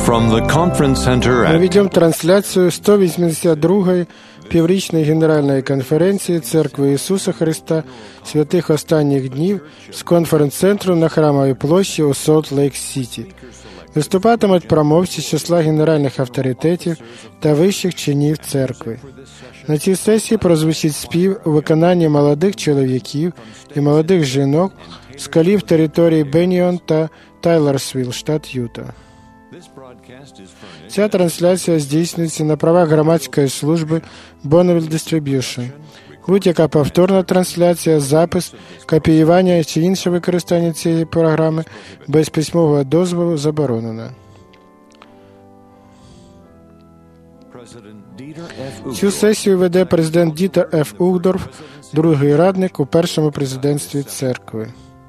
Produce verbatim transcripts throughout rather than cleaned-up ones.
From the conference center Ми at ведемо трансляцію сто вісімдесят другої піврічної Генеральної конференції Церкви Ісуса Христа Святих Останніх Днів з конференц-центру на Храмовій площі у Солт-Лейк-Сіті. Виступатимуть промовці з числа генеральних авторитетів та вищих чинів церкви. На цій сесії прозвучить спів у виконанні молодих чоловіків і молодих жінок з колів території Бенніон та Тайлерсвілл, штат Юта. Ця трансляція здійснюється на правах громадської служби Bonneville Distribution. Будь-яка повторна трансляція, запис, копіювання чи інше використання цієї програми без письмового дозволу заборонено. Цю сесію веде президент Дітер Ф. Угдорф, другий радник у першому президентстві церкви.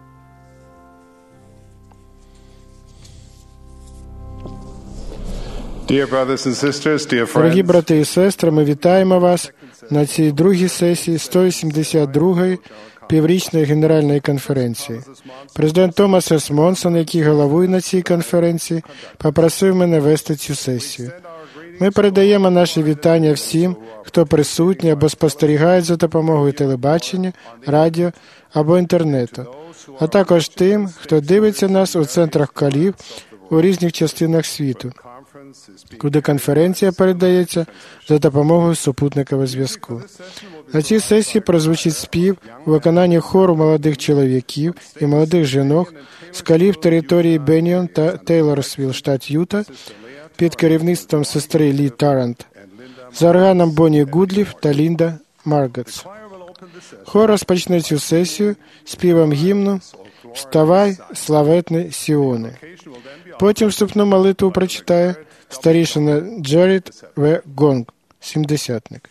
Dear brothers and sisters, dear Дорогі friends, брати і сестри, ми вітаємо вас на цій другій сесії сто вісімдесят другої піврічної Генеральної конференції. Президент Томас С. Монсон, який головує на цій конференції, попросив мене вести цю сесію. Ми передаємо наші вітання всім, хто присутній або спостерігає за допомогою телебачення, радіо або інтернету, а також тим, хто дивиться нас у центрах колів у різних частинах світу, куди конференція передається за допомогою супутникового зв'язку. На цій сесії прозвучить спів у виконанні хору молодих чоловіків і молодих жінок з колів території Бенніон та Тейлорсвілл, штат Юта, під керівництвом сестри Лі Тарант, за органом Бонні Гудліф та Лінда Маргетс. Хор розпочне цю сесію співом гімну «Вставай, славетний Сіоне». Потім вступну молитву прочитає старішина Джеррід В. Гонг, сімдесятник.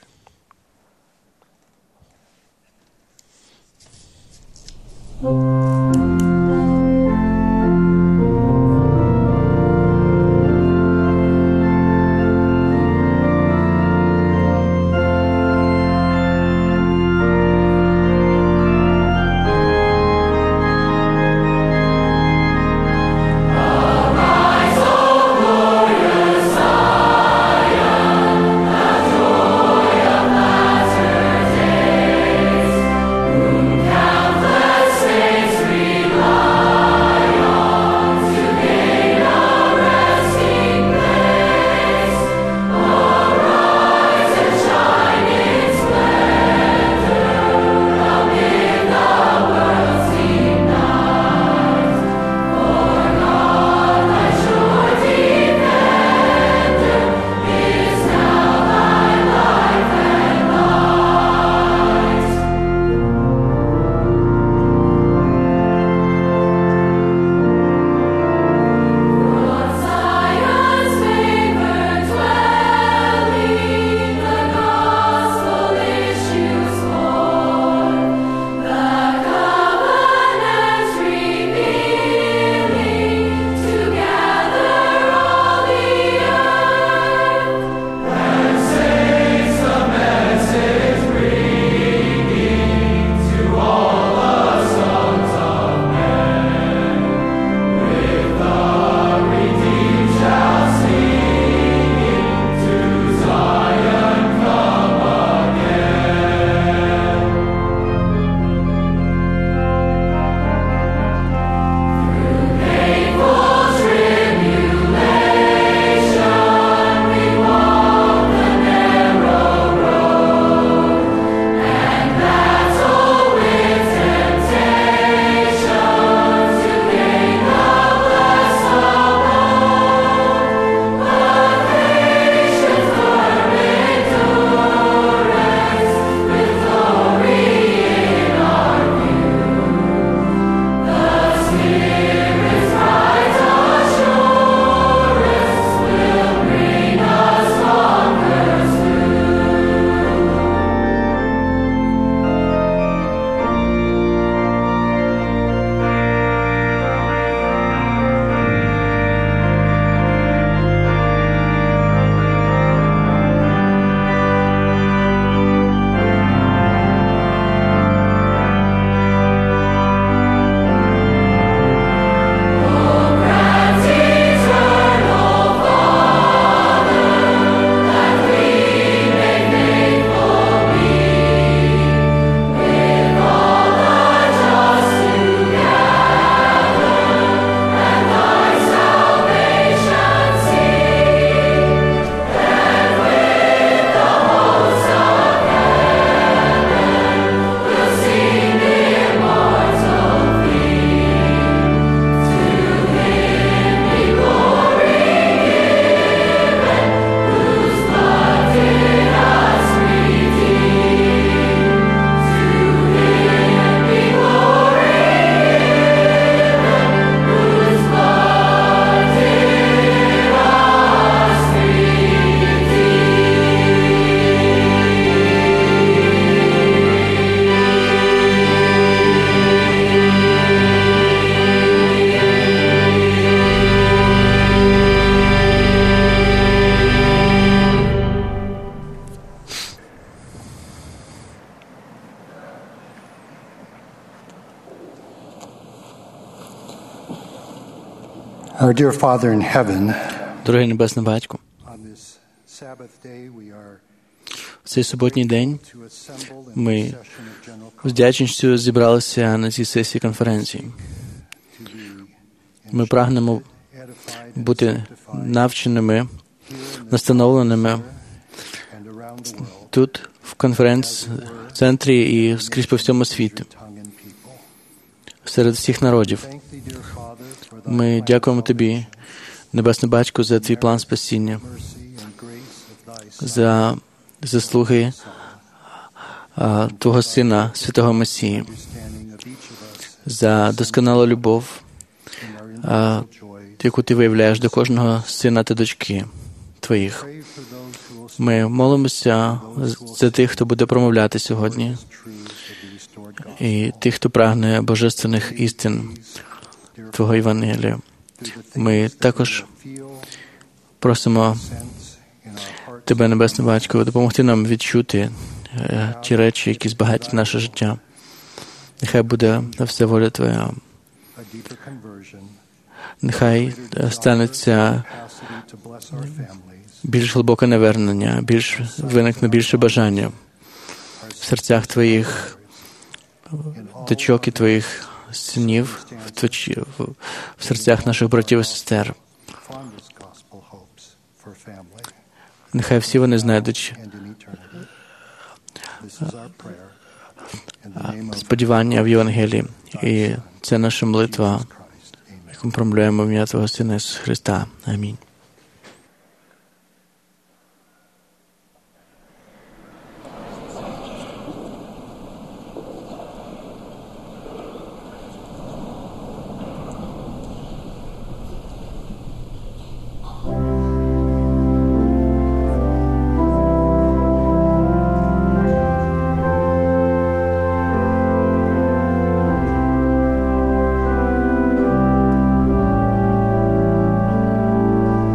Saints Our dear Father in heaven, Дорогий Небесний Батько, on this Sabbath day we are в цей суботній день to assemble in ми the session of General з вдячністю зібралися на цій сесії конференції. to be Ми прагнемо edified and бути sanctified навченими, here in this настановленими and around the world. тут, в конференц-центрі і скрізь по всьому світу, Tongue and people. серед всіх народів. Thank thee, dear Father, for thy Ми plan дякуємо of Тобі, Небесний Батько, за Твій план спасіння, mercy and grace of thy Son, за заслуги а, Твого Сина, Святого Месії, understanding of each of us за досконалу любов, in our а, individual joy. яку Ти виявляєш до кожного сина та дочки Твоїх. Pray for those who will speak Ми молимося за тих, хто буде промовляти сьогодні, truths of the restored gospel. і тих, хто прагне божественних істин Dear Твого Євангелія. through the Ми things that також we feel, просимо sense in our hearts, Тебе, Небесний Батько, допомогти нам відчути е, ті речі, які збагатять наше життя. Нехай буде все воля Твоя. a deeper conversion, Нехай е, станеться capacity to bless our families, більш глибоке навернення, більш виникне більше бажання в серцях Твоїх дочок і Твоїх синів, в, твоч... в- в серцях наших братів і сестер. fondest gospel hopes for family Нехай всі вони знайдуть and in eternity. This is our prayer in the name of сподівання в Євангелії. І це наша молитва, Christ. Amen. яку промовляємо в ім'я Твого Сина Ісуса Христа. Амінь. Our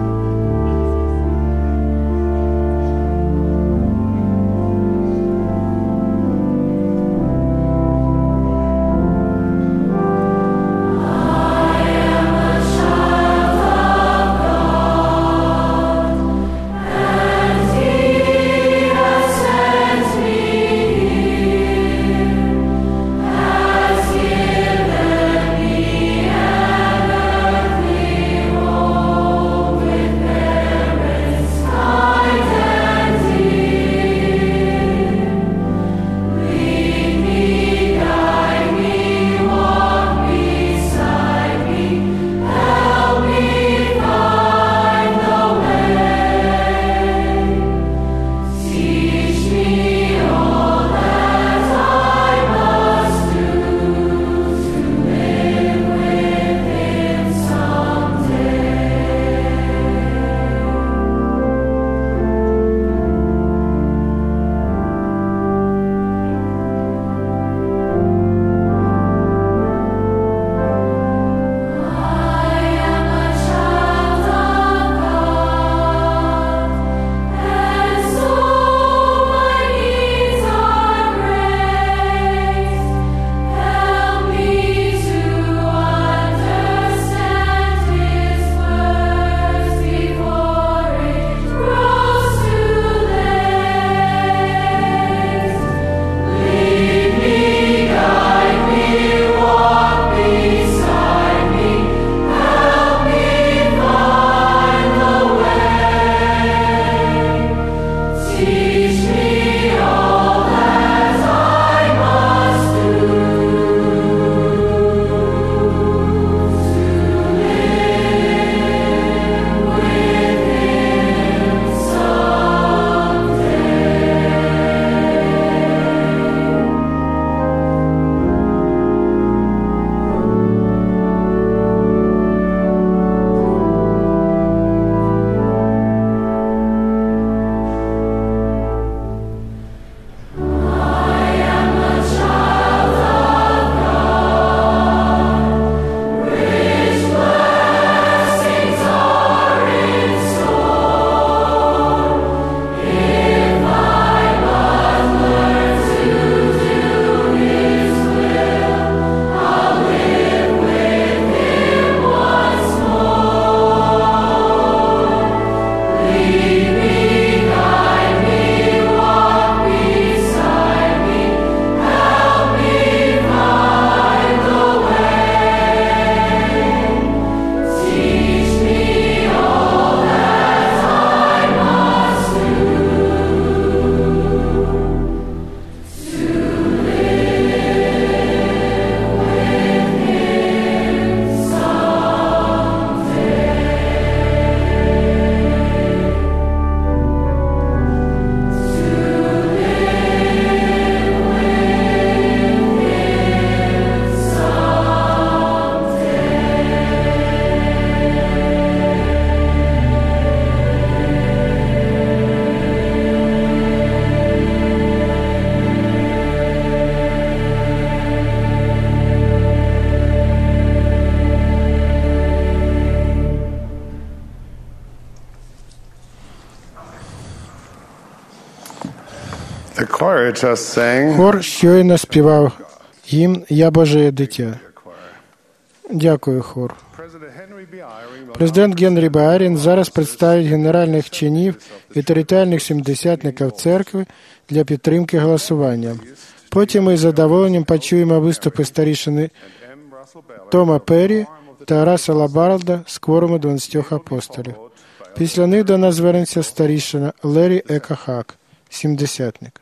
choir just sang. Хор щойно співав гімн «Я Божеє дитя». Дякую, хор. Президент Генрі Б. Айрін зараз представить генеральних чинів і територіальних сімдесятників церкви для підтримки голосування. Потім ми з задоволенням почуємо виступи старішини Тома Перрі та Рассела Барлда з кворуму дванадцятьох апостолів. Після них до нас звернеться старішина Лері Ека Хак, сімдесятник.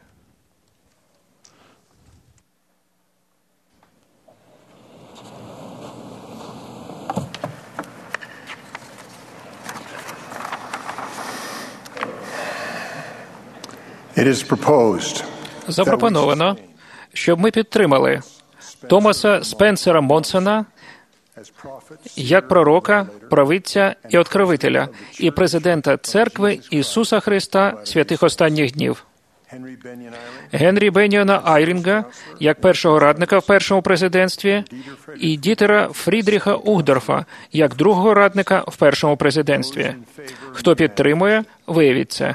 It is proposed Запропоновано, щоб ми підтримали Томаса Спенсера Монсона як пророка, провидця і откровителя, і президента Церкви Ісуса Христа святих останніх днів. Генрі Беніона Айрінга як першого радника в першому президентстві і Дітера Фрідріха Ухдорфа як другого радника в першому президентстві. Хто підтримує, виявіть це.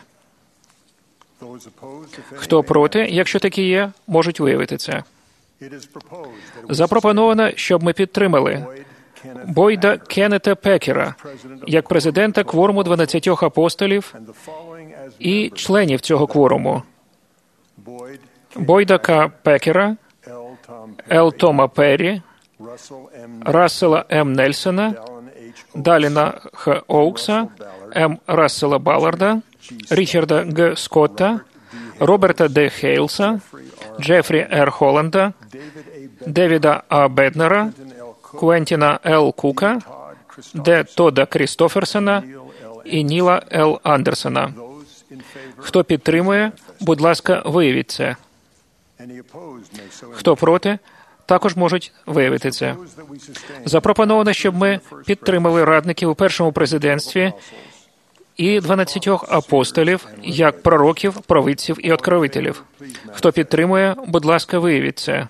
Хто проти, якщо такі є, можуть виявити це. Запропоновано, щоб ми підтримали Бойда Кеннета Пекера як президента кворуму дванадцятьох апостолів і членів цього кворуму: Бойда К. Пекера, Л. Тома Перрі, Рассела М. Нельсона, Даліна Х. Оукса, М. Рассела Балларда, Річарда Г. Скотта, Роберта Д. Хейлса, Джефрі Р. Холланда, Девіда А. Беднера, Квентіна Л. Кука, Д. Тода Крістоферсона і Ніла Л. Андерсона. Хто підтримує, будь ласка, виявіть це. Хто проти, також можуть виявити це. Запропоновано, щоб ми підтримали радників у першому президентстві і дванадцятьох апостолів як пророків, провидців і откровителів. Хто підтримує, будь ласка, виявіть це.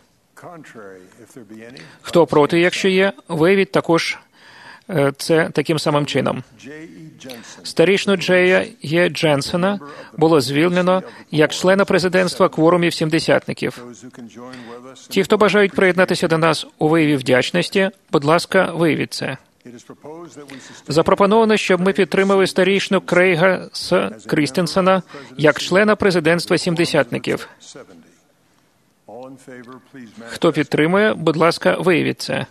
Хто проти, якщо є, виявіть також це таким самим чином. Старішну Джея Є. Дженсена було звільнено як члена президентства кворумів сімдесятників. Ті, хто бажають приєднатися до нас у вияві вдячності, будь ласка, виявіть це. Запропоновано, щоб ми підтримали старішну Крейга С. Крістенсена як члена президентства сімдесятників. Хто підтримує, будь ласка, виявіть це.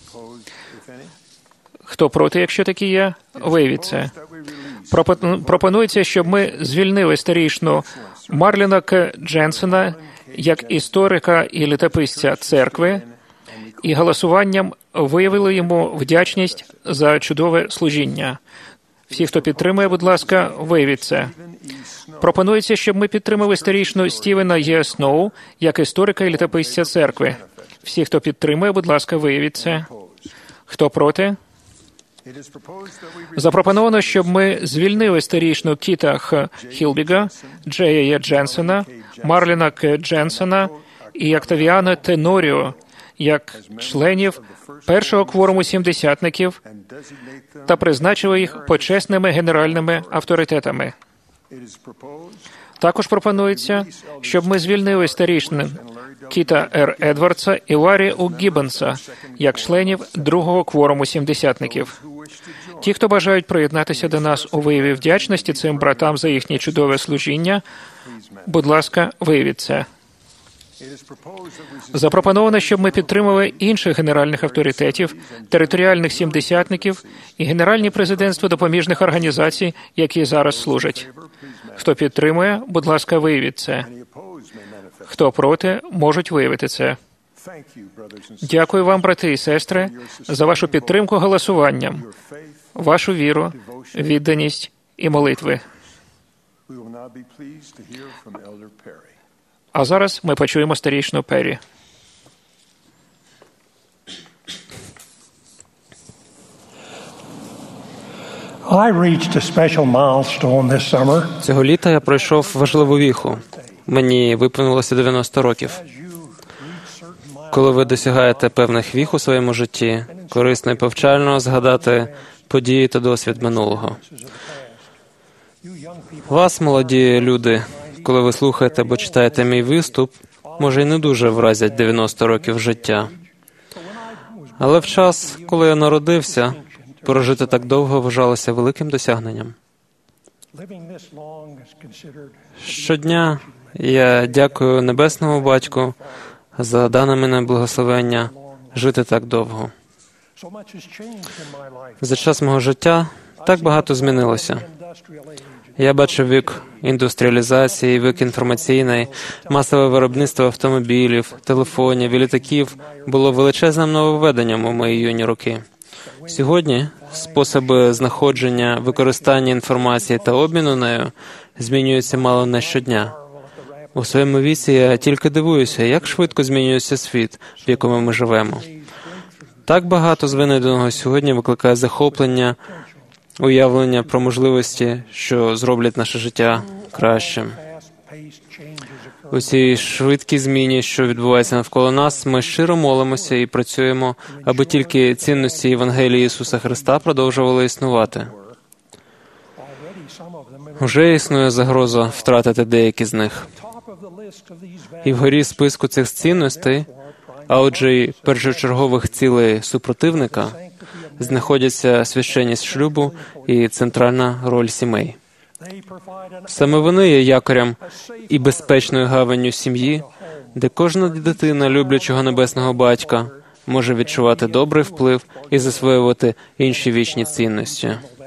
Хто проти, якщо такі є, виявіть це. Пропонується, щоб ми звільнили старішну Марліна К. Дженсена як історика і літописця церкви і голосуванням виявили йому вдячність за чудове служіння. Всі, хто підтримує, будь ласка, виявіть це. Пропонується, щоб ми підтримали старішну Стівена Є. Сноу як історика і літописця церкви. Всі, хто підтримує, будь ласка, виявіть це. Хто проти? Запропоновано, щоб ми звільнили старішну Кіта Х. Хілбіга, Джея Є. Дженсена, Марліна К. Дженсена і Октавіана Теноріо як членів першого кворуму сімдесятників та призначили їх почесними генеральними авторитетами. Також пропонується, щоб ми звільнили старішин Кіта Р. Едвардса і Ларі У. Гіббенса як членів другого кворуму сімдесятників. Ті, хто бажають приєднатися до нас у вияві вдячності цим братам за їхнє чудове служіння, будь ласка, виявіть це. Запропоновано, щоб ми підтримали інших генеральних авторитетів, територіальних сімдесятників і генеральні президентства допоміжних організацій, які зараз служать. Хто підтримує, будь ласка, виявіть це. Хто проти, можуть виявити це. Дякую вам, брати і сестри, за вашу підтримку голосуванням, вашу віру, відданість і молитви. А зараз ми почуємо старішну Перрі. Цього літа я пройшов важливу віху. Мені виповнилося дев'яносто років. Коли ви досягаєте певних віх у своєму житті, корисно і повчально згадати події та досвід минулого. Вас, молоді люди, коли ви слухаєте або читаєте мій виступ, може й не дуже вразять дев'яносто років життя. Але в час, коли я народився, прожити так довго вважалося великим досягненням. Щодня я дякую Небесному Батьку за дане мене благословення жити так довго. За час мого життя так багато змінилося. Я бачив вік індустріалізації, вік інформаційної, масове виробництво автомобілів, телефонів і літаків було величезним нововведенням у мої юні роки. Сьогодні способи знаходження, використання інформації та обміну нею змінюються мало не щодня. У своєму віці я тільки дивуюся, як швидко змінюється світ, в якому ми живемо. Так багато з винайденого сьогодні викликає захоплення, уявлення про можливості, що зроблять наше життя кращим. У цій швидкій зміні, що відбувається навколо нас, ми щиро молимося і працюємо, аби тільки цінності Євангелії Ісуса Христа продовжували існувати. Уже існує загроза втратити деякі з них. І вгорі списку цих цінностей, а отже й першочергових цілей супротивника, знаходяться священність шлюбу і центральна роль сімей. Саме вони є якорем і безпечною гаванню сім'ї, де кожна дитина люблячого небесного батька може відчувати добрий вплив і засвоювати інші вічні цінності.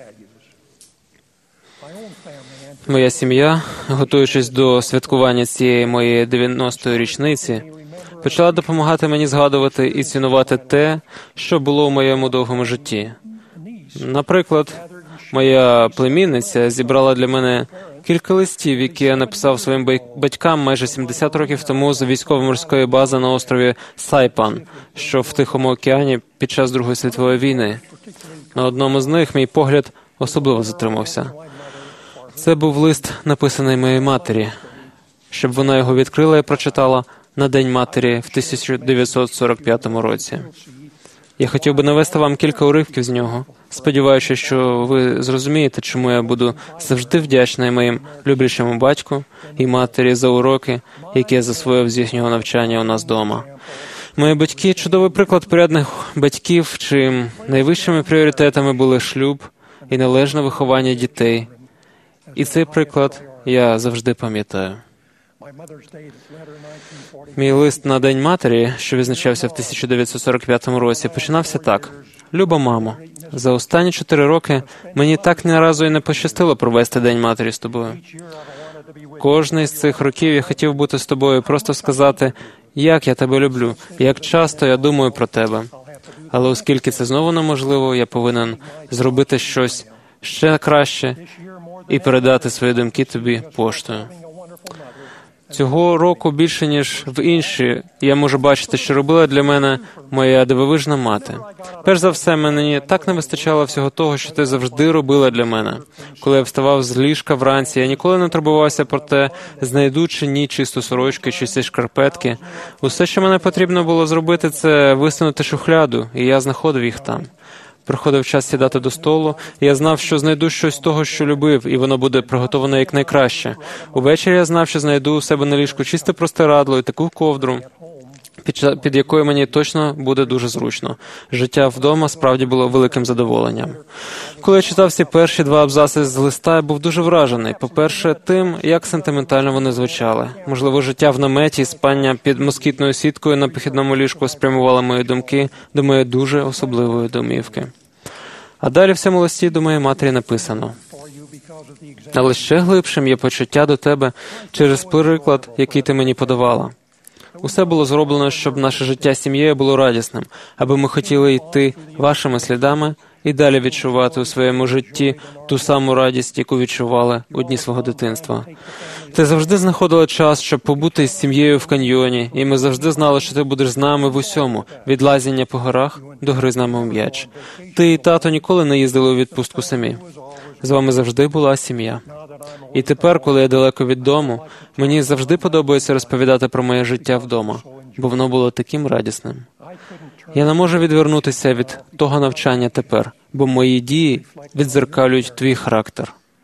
Моя сім'я, готуючись до святкування цієї моєї дев'яностої річниці, почала допомагати мені згадувати і цінувати те, що було у моєму довгому житті. Наприклад, моя племінниця зібрала для мене кілька листів, які я написав своїм батькам майже сімдесят років тому з військово-морської бази на острові Сайпан, що в Тихому океані під час Другої світової війни. На одному з них мій погляд особливо затримався. Це був лист, написаний моїй матері, щоб вона його відкрила і прочитала на День матері в тисяча дев'ятсот сорок п'ятому році. Я хотів би навести вам кілька уривків з нього, сподіваючись, що ви зрозумієте, чому я буду завжди вдячний моїм люблячому батьку і матері за уроки, які я засвоїв з їхнього навчання у нас вдома. Мої батьки – чудовий приклад порядних батьків, чиїм найвищими пріоритетами були шлюб і належне виховання дітей. І цей приклад я завжди пам'ятаю. Мій лист на День матері, що відзначався в тисяча дев'ятсот сорок п'ятому році, починався так. «Люба мамо, за останні чотири роки мені так ні разу і не пощастило провести День матері з тобою. Кожний з цих років я хотів бути з тобою, просто сказати, як я тебе люблю, як часто я думаю про тебе. Але оскільки це знову неможливо, я повинен зробити щось ще краще і передати свої думки тобі поштою». Цього року більше, ніж в інші, я можу бачити, що робила для мене моя дивовижна мати. Перш за все, мені так не вистачало всього того, що ти завжди робила для мене. Коли я вставав з ліжка вранці, я ніколи не турбувався про те, знайду чи ні чисту сорочку, чи ці шкарпетки. Усе, що мене потрібно було зробити, це висунути шухляду, і я знаходив їх там. Приходив час сідати до столу, і я знав, що знайду щось того, що любив, і воно буде приготоване якнайкраще. Увечері я знав, що знайду у себе на ліжку чисте простирадло і таку ковдру, під, під якою мені точно буде дуже зручно. Життя вдома справді було великим задоволенням. Коли я читав ці перші два абзаци з листа, я був дуже вражений. По-перше, тим, як сентиментально вони звучали. Можливо, життя в наметі і спання під москітною сіткою на похідному ліжку спрямувало мої думки до моєї дуже особливої домівки. А далі в цьому листі до моєї матері написано: «Але ще глибшим є почуття до тебе через приклад, який ти мені подавала. Усе було зроблено, щоб наше життя сім'єю було радісним, аби ми хотіли йти вашими слідами і далі відчувати у своєму житті ту саму радість, яку відчували у дні свого дитинства. Ти завжди знаходила час, щоб побути з сім'єю в каньйоні, і ми завжди знали, що ти будеш з нами в усьому, від лазіння по горах до гри з нами у м'яч. Ти і тато ніколи не їздили у відпустку самі. З вами завжди була сім'я. І тепер, коли я далеко від дому, мені завжди подобається розповідати про моє життя вдома, бо воно було таким радісним. Я не можу відвернутися від того навчання тепер, бо мої дії віддзеркалюють твій характер.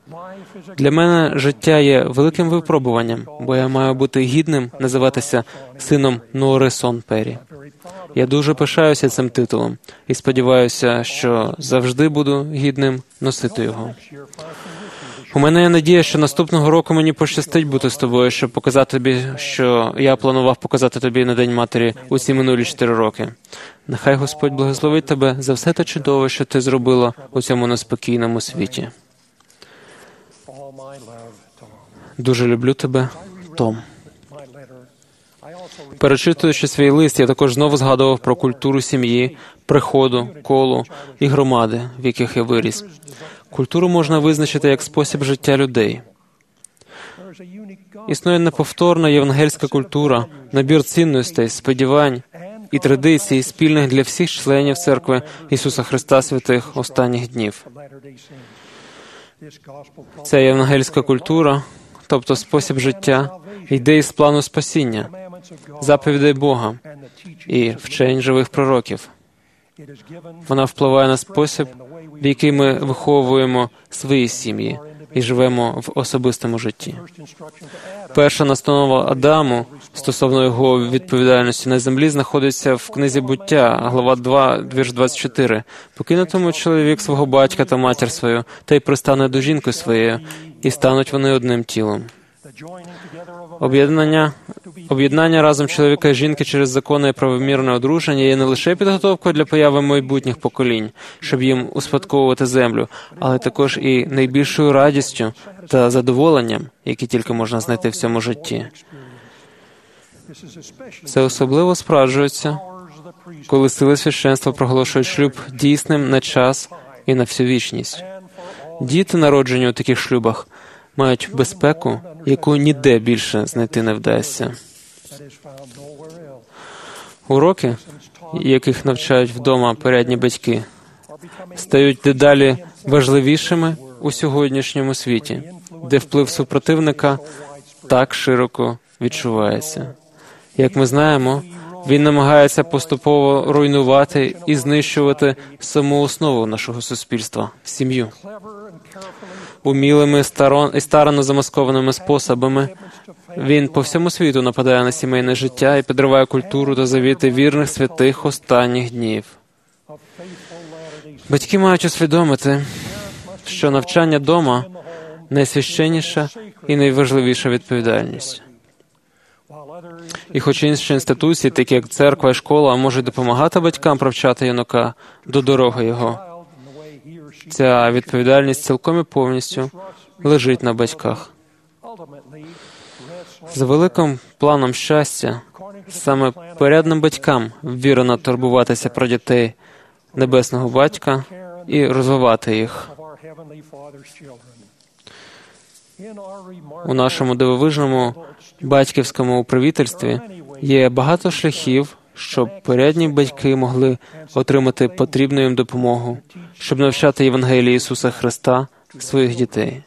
Для мене життя є великим випробуванням, бо я маю бути гідним називатися сином Нори Сон Перрі. Я дуже пишаюся цим титулом і сподіваюся, що завжди буду гідним носити його. У мене є надія, що наступного року мені пощастить бути з тобою, щоб показати тобі, що я планував показати тобі на День Матері у ці минулі чотири роки. Нехай Господь благословить тебе за все те чудове, що ти зробила у цьому неспокійному світі. Дуже люблю тебе, Том. Перечитуючи свій лист, я також знову згадував про культуру сім'ї, приходу, колу і громади, в яких я виріс. Культуру можна визначити як спосіб життя людей. Існує неповторна євангельська культура, набір цінностей, сподівань і традицій, спільних для всіх членів Церкви Ісуса Христа святих останніх днів. Ця євангельська культура, тобто спосіб життя, йде із плану спасіння, заповідей Бога і вчень живих пророків. Вона впливає на спосіб, в який ми виховуємо свої сім'ї і живемо в особистому житті. Перша настанова Адаму стосовно його відповідальності на землі знаходиться в книзі «Буття», глава два, вірш двадцять чотири. «Покинутиме чоловік свого батька та матір свою, та й пристане до жінки своєї, і стануть вони одним тілом». Об'єднання, об'єднання разом чоловіка і жінки через законне і правомірне одруження є не лише підготовкою для появи майбутніх поколінь, щоб їм успадковувати землю, але також і найбільшою радістю та задоволенням, які тільки можна знайти в цьому житті. Це особливо справджується, коли сили священства проголошують шлюб дійсним на час і на всю вічність. Діти, народжені у таких шлюбах, мають безпеку, яку ніде більше знайти не вдасться. Уроки, яких навчають вдома порядні батьки, стають дедалі важливішими у сьогоднішньому світі, де вплив супротивника так широко відчувається. Як ми знаємо, він намагається поступово руйнувати і знищувати саму основу нашого суспільства – сім'ю. Умілими і старанно замаскованими способами він по всьому світу нападає на сімейне життя і підриває культуру та завіти вірних святих останніх днів. Батьки мають усвідомити, що навчання дома – найсвященніша і найважливіша відповідальність. І хоч інші інституції, такі як церква і школа, можуть допомагати батькам привчати юнака до дороги його, ця відповідальність цілком і повністю лежить на батьках. За великим планом щастя, саме порядним батькам ввірено турбуватися про дітей Небесного Батька і розвивати їх. У нашому дивовижному батьківському управительстві є багато шляхів, щоб порядні батьки могли отримати потрібну їм допомогу, щоб навчати Євангелії Ісуса Христа своїх дітей.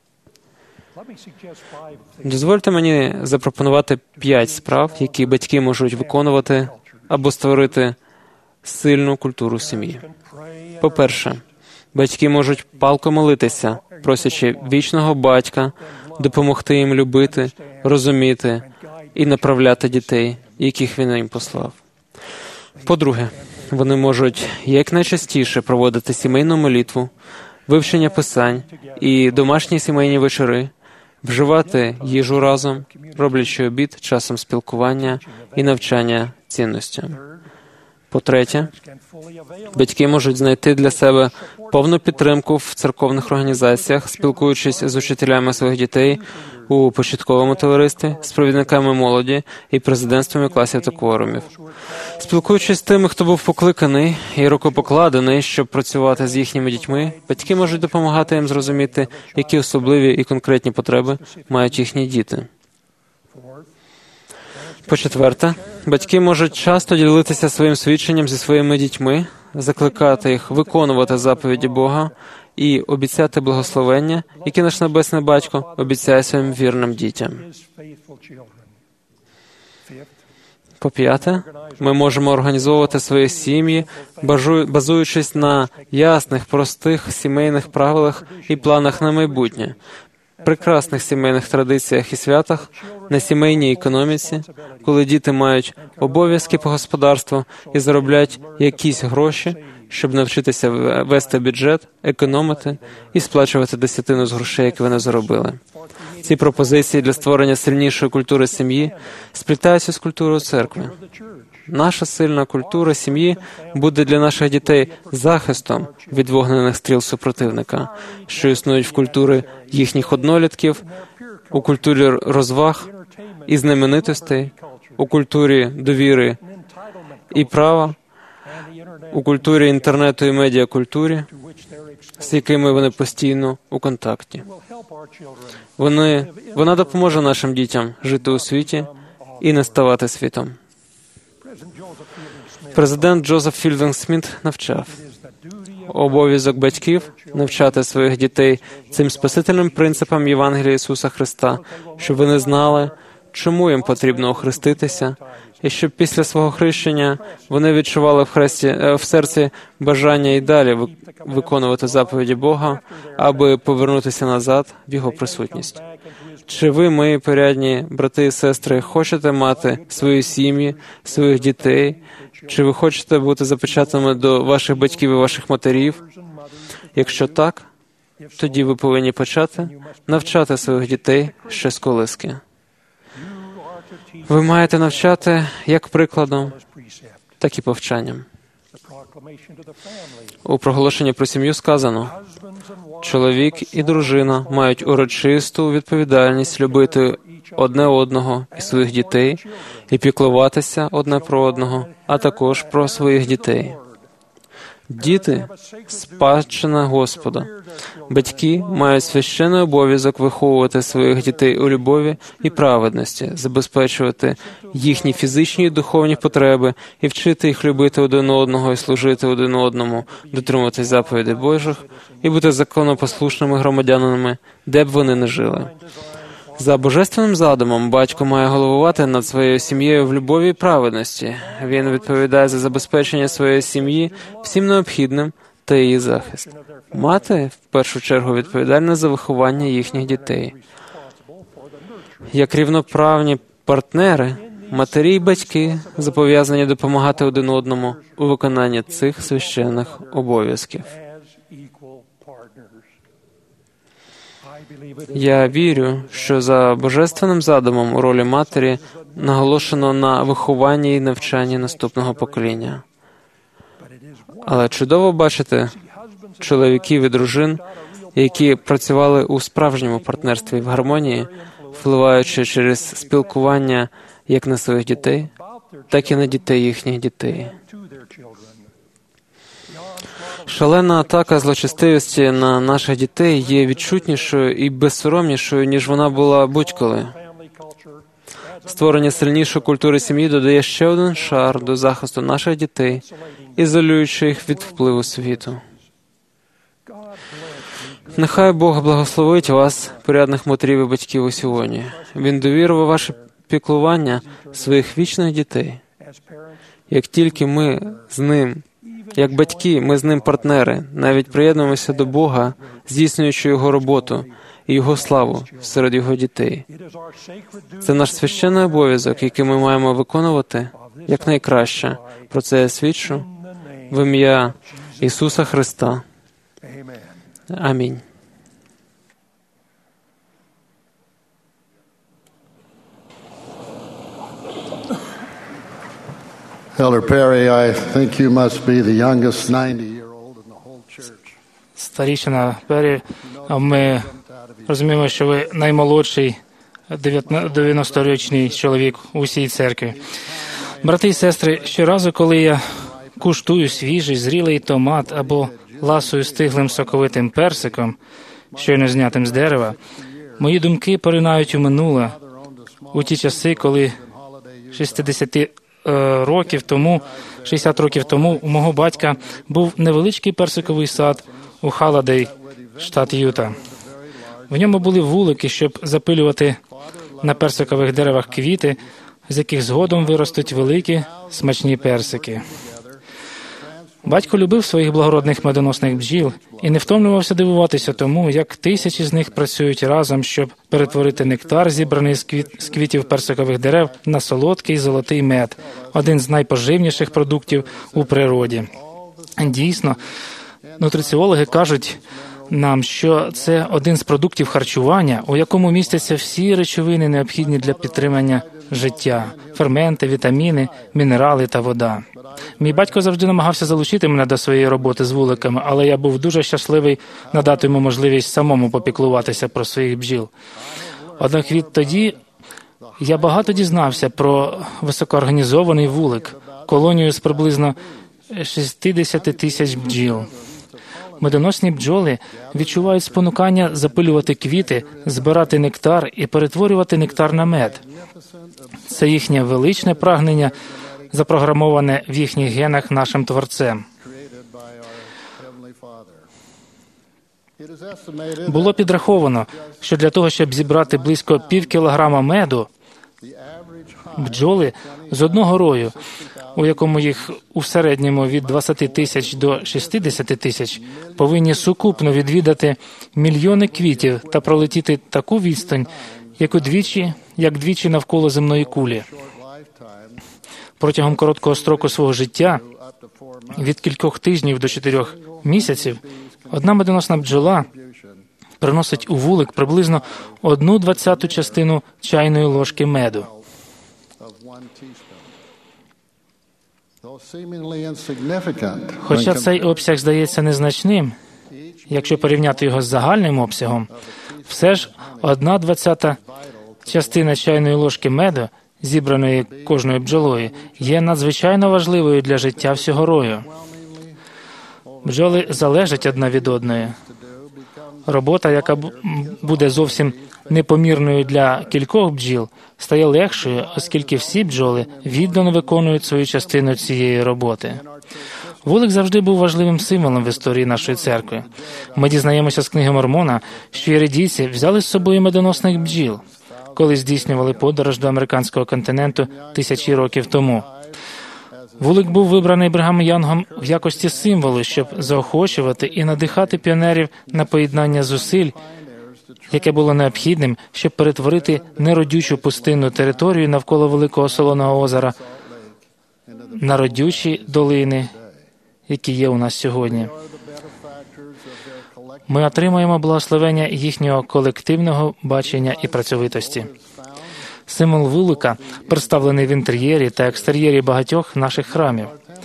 Дозвольте мені запропонувати п'ять справ, які батьки можуть виконувати або створити сильну культуру сім'ї. По-перше, батьки можуть палко молитися, просячи вічного батька допомогти їм любити, розуміти і направляти дітей, яких він їм послав. По-друге, вони можуть якнайчастіше проводити сімейну молитву, вивчення писань і домашні сімейні вечори, вживати їжу разом, роблячи обід часом спілкування і навчання цінностям. По-третє, батьки можуть знайти для себе повну підтримку в церковних організаціях, спілкуючись з учителями своїх дітей у початковому товаристві, з провідниками молоді і президентствами класів та кворумів. Спілкуючись з тими, хто був покликаний і рукопокладений, щоб працювати з їхніми дітьми, батьки можуть допомагати їм зрозуміти, які особливі і конкретні потреби мають їхні діти. По-четверте, батьки можуть часто ділитися своїм свідченням зі своїми дітьми, закликати їх виконувати заповіді Бога і обіцяти благословення, які наш Небесний Батько обіцяє своїм вірним дітям. По-п'яте, ми можемо організовувати свої сім'ї, базуючись на ясних, простих сімейних правилах і планах на майбутнє, прекрасних сімейних традиціях і святах, на сімейній економіці, коли діти мають обов'язки по господарству і заробляють якісь гроші, щоб навчитися вести бюджет, економити і сплачувати десятину з грошей, які вони заробили. Ці пропозиції для створення сильнішої культури сім'ї сплітаються з культурою церкви. Наша сильна культура сім'ї буде для наших дітей захистом від вогнених стріл супротивника, що існують в культурі їхніх однолітків, у культурі розваг і знаменитостей, у культурі довіри і права, у культурі інтернету і медіакультурі, з якими вони постійно у контакті. Вони, вона допоможе нашим дітям жити у світі і не ставати світом. Президент Джозеф Філдинг Сміт навчав: обов'язок батьків – навчати своїх дітей цим спасительним принципам Євангелія Ісуса Христа, щоб вони знали, чому їм потрібно охреститися, і щоб після свого хрещення вони відчували в, хресті, в серці бажання і далі виконувати заповіді Бога, аби повернутися назад в Його присутність. Чи ви, мої порядні брати і сестри, хочете мати свої сім'ї, своїх дітей? Чи ви хочете бути запечатаними до ваших батьків і ваших матерів? Якщо так, тоді ви повинні почати навчати своїх дітей ще з колиски. Ви маєте навчати як прикладом, так і повчанням. У проголошенні про сім'ю сказано: чоловік і дружина мають урочисту відповідальність любити одне одного і своїх дітей і піклуватися одне про одного, а також про своїх дітей. Діти – спадщина Господа. Батьки мають священний обов'язок виховувати своїх дітей у любові і праведності, забезпечувати їхні фізичні і духовні потреби і вчити їх любити один одного і служити один одному, дотримуватись заповідей Божих і бути законопослушними громадянами, де б вони не жили. За божественним задумом батько має головувати над своєю сім'єю в любові і праведності. Він відповідає за забезпечення своєї сім'ї всім необхідним та її захист. Мати, в першу чергу, відповідальна за виховання їхніх дітей. Як рівноправні партнери, матері й батьки зобов'язані допомагати один одному у виконанні цих священних обов'язків. Я вірю, що за божественним задумом у ролі матері наголошено на вихованні і навчанні наступного покоління. Але чудово бачити чоловіків і дружин, які працювали у справжньому партнерстві в гармонії, впливаючи через спілкування як на своїх дітей, так і на дітей їхніх дітей. Шалена атака злочестивості на наших дітей є відчутнішою і безсоромнішою, ніж вона була будь-коли. Створення сильнішої культури сім'ї додає ще один шар до захисту наших дітей, ізолюючи їх від впливу світу. Нехай Бог благословить вас, порядних матерів і батьків у сьогодні. Він довірив ваше піклування своїх вічних дітей. Як тільки ми з ним, як батьки, ми з ним партнери, навіть приєднуємося до Бога, здійснюючи Його роботу і Його славу серед Його дітей. Це наш священний обов'язок, який ми маємо виконувати якнайкраще. Про це я свідчу в ім'я Ісуса Христа. Амінь. Elder Perry, I think you must be the youngest ninety-year-old in the whole church. Старішина Перрі, ми розуміємо, що ви наймолодший дев'яносторічний чоловік у всій церкві. Брати і сестри, щоразу, коли я куштую свіжий, зрілий томат або ласую стиглим соковитим персиком, щойно знятим з дерева, мої думки поринають у минуле, у ті часи, коли шістдесят років тому, шістдесят років тому у мого батька був невеличкий персиковий сад у Халладей, штат Юта. В ньому були вулики, щоб запилювати на персикових деревах квіти, з яких згодом виростуть великі, смачні персики. Батько любив своїх благородних медоносних бджіл і не втомлювався дивуватися тому, як тисячі з них працюють разом, щоб перетворити нектар, зібраний з, квіт... з квітів персикових дерев, на солодкий золотий мед, один з найпоживніших продуктів у природі. Дійсно, нутриціологи кажуть нам, що це один з продуктів харчування, у якому містяться всі речовини, необхідні для підтримання життя – ферменти, вітаміни, мінерали та вода. Мій батько завжди намагався залучити мене до своєї роботи з вуликами, але я був дуже щасливий надати йому можливість самому попіклуватися про своїх бджіл. Однак відтоді я багато дізнався про високоорганізований вулик, колонію з приблизно шістдесят тисяч бджіл. Медоносні бджоли відчувають спонукання запилювати квіти, збирати нектар і перетворювати нектар на мед. Це їхнє величне прагнення, запрограмоване в їхніх генах нашим Творцем. Було підраховано, що для того, щоб зібрати близько пів кілограма меду, бджоли з одного рою, у якому їх у середньому від двадцять тисяч до шістдесят тисяч, повинні сукупно відвідати мільйони квітів та пролетіти таку відстань, як двічі, як двічі навколо земної кулі. Протягом короткого строку свого життя, від кількох тижнів до чотирьох місяців, одна медоносна бджола приносить у вулик приблизно одну двадцяту частину чайної ложки меду. Хоча цей обсяг здається незначним, якщо порівняти його з загальним обсягом, все ж одна двадцята частина чайної ложки меду, зібраної кожною бджолою, є надзвичайно важливою для життя всього рою. Бджоли залежать одна від одної. Робота, яка буде зовсім непомірною для кількох бджіл, стає легшою, оскільки всі бджоли віддано виконують свою частину цієї роботи. Вулик завжди був важливим символом в історії нашої церкви. Ми дізнаємося з книги Мормона, що єредійці взяли з собою медоносних бджіл, коли здійснювали подорож до американського континенту тисячі років тому. Вулик був вибраний Бригамом Янгом в якості символу, щоб заохочувати і надихати піонерів на поєднання зусиль, яке було необхідним, щоб перетворити неродючу пустинну територію навколо Великого Солоного озера на родючі долини, які є у нас сьогодні. Ми отримаємо благословення їхнього колективного бачення і працьовитості. Символ вулика представлений в інтер'єрі та екстер'єрі багатьох наших храмів.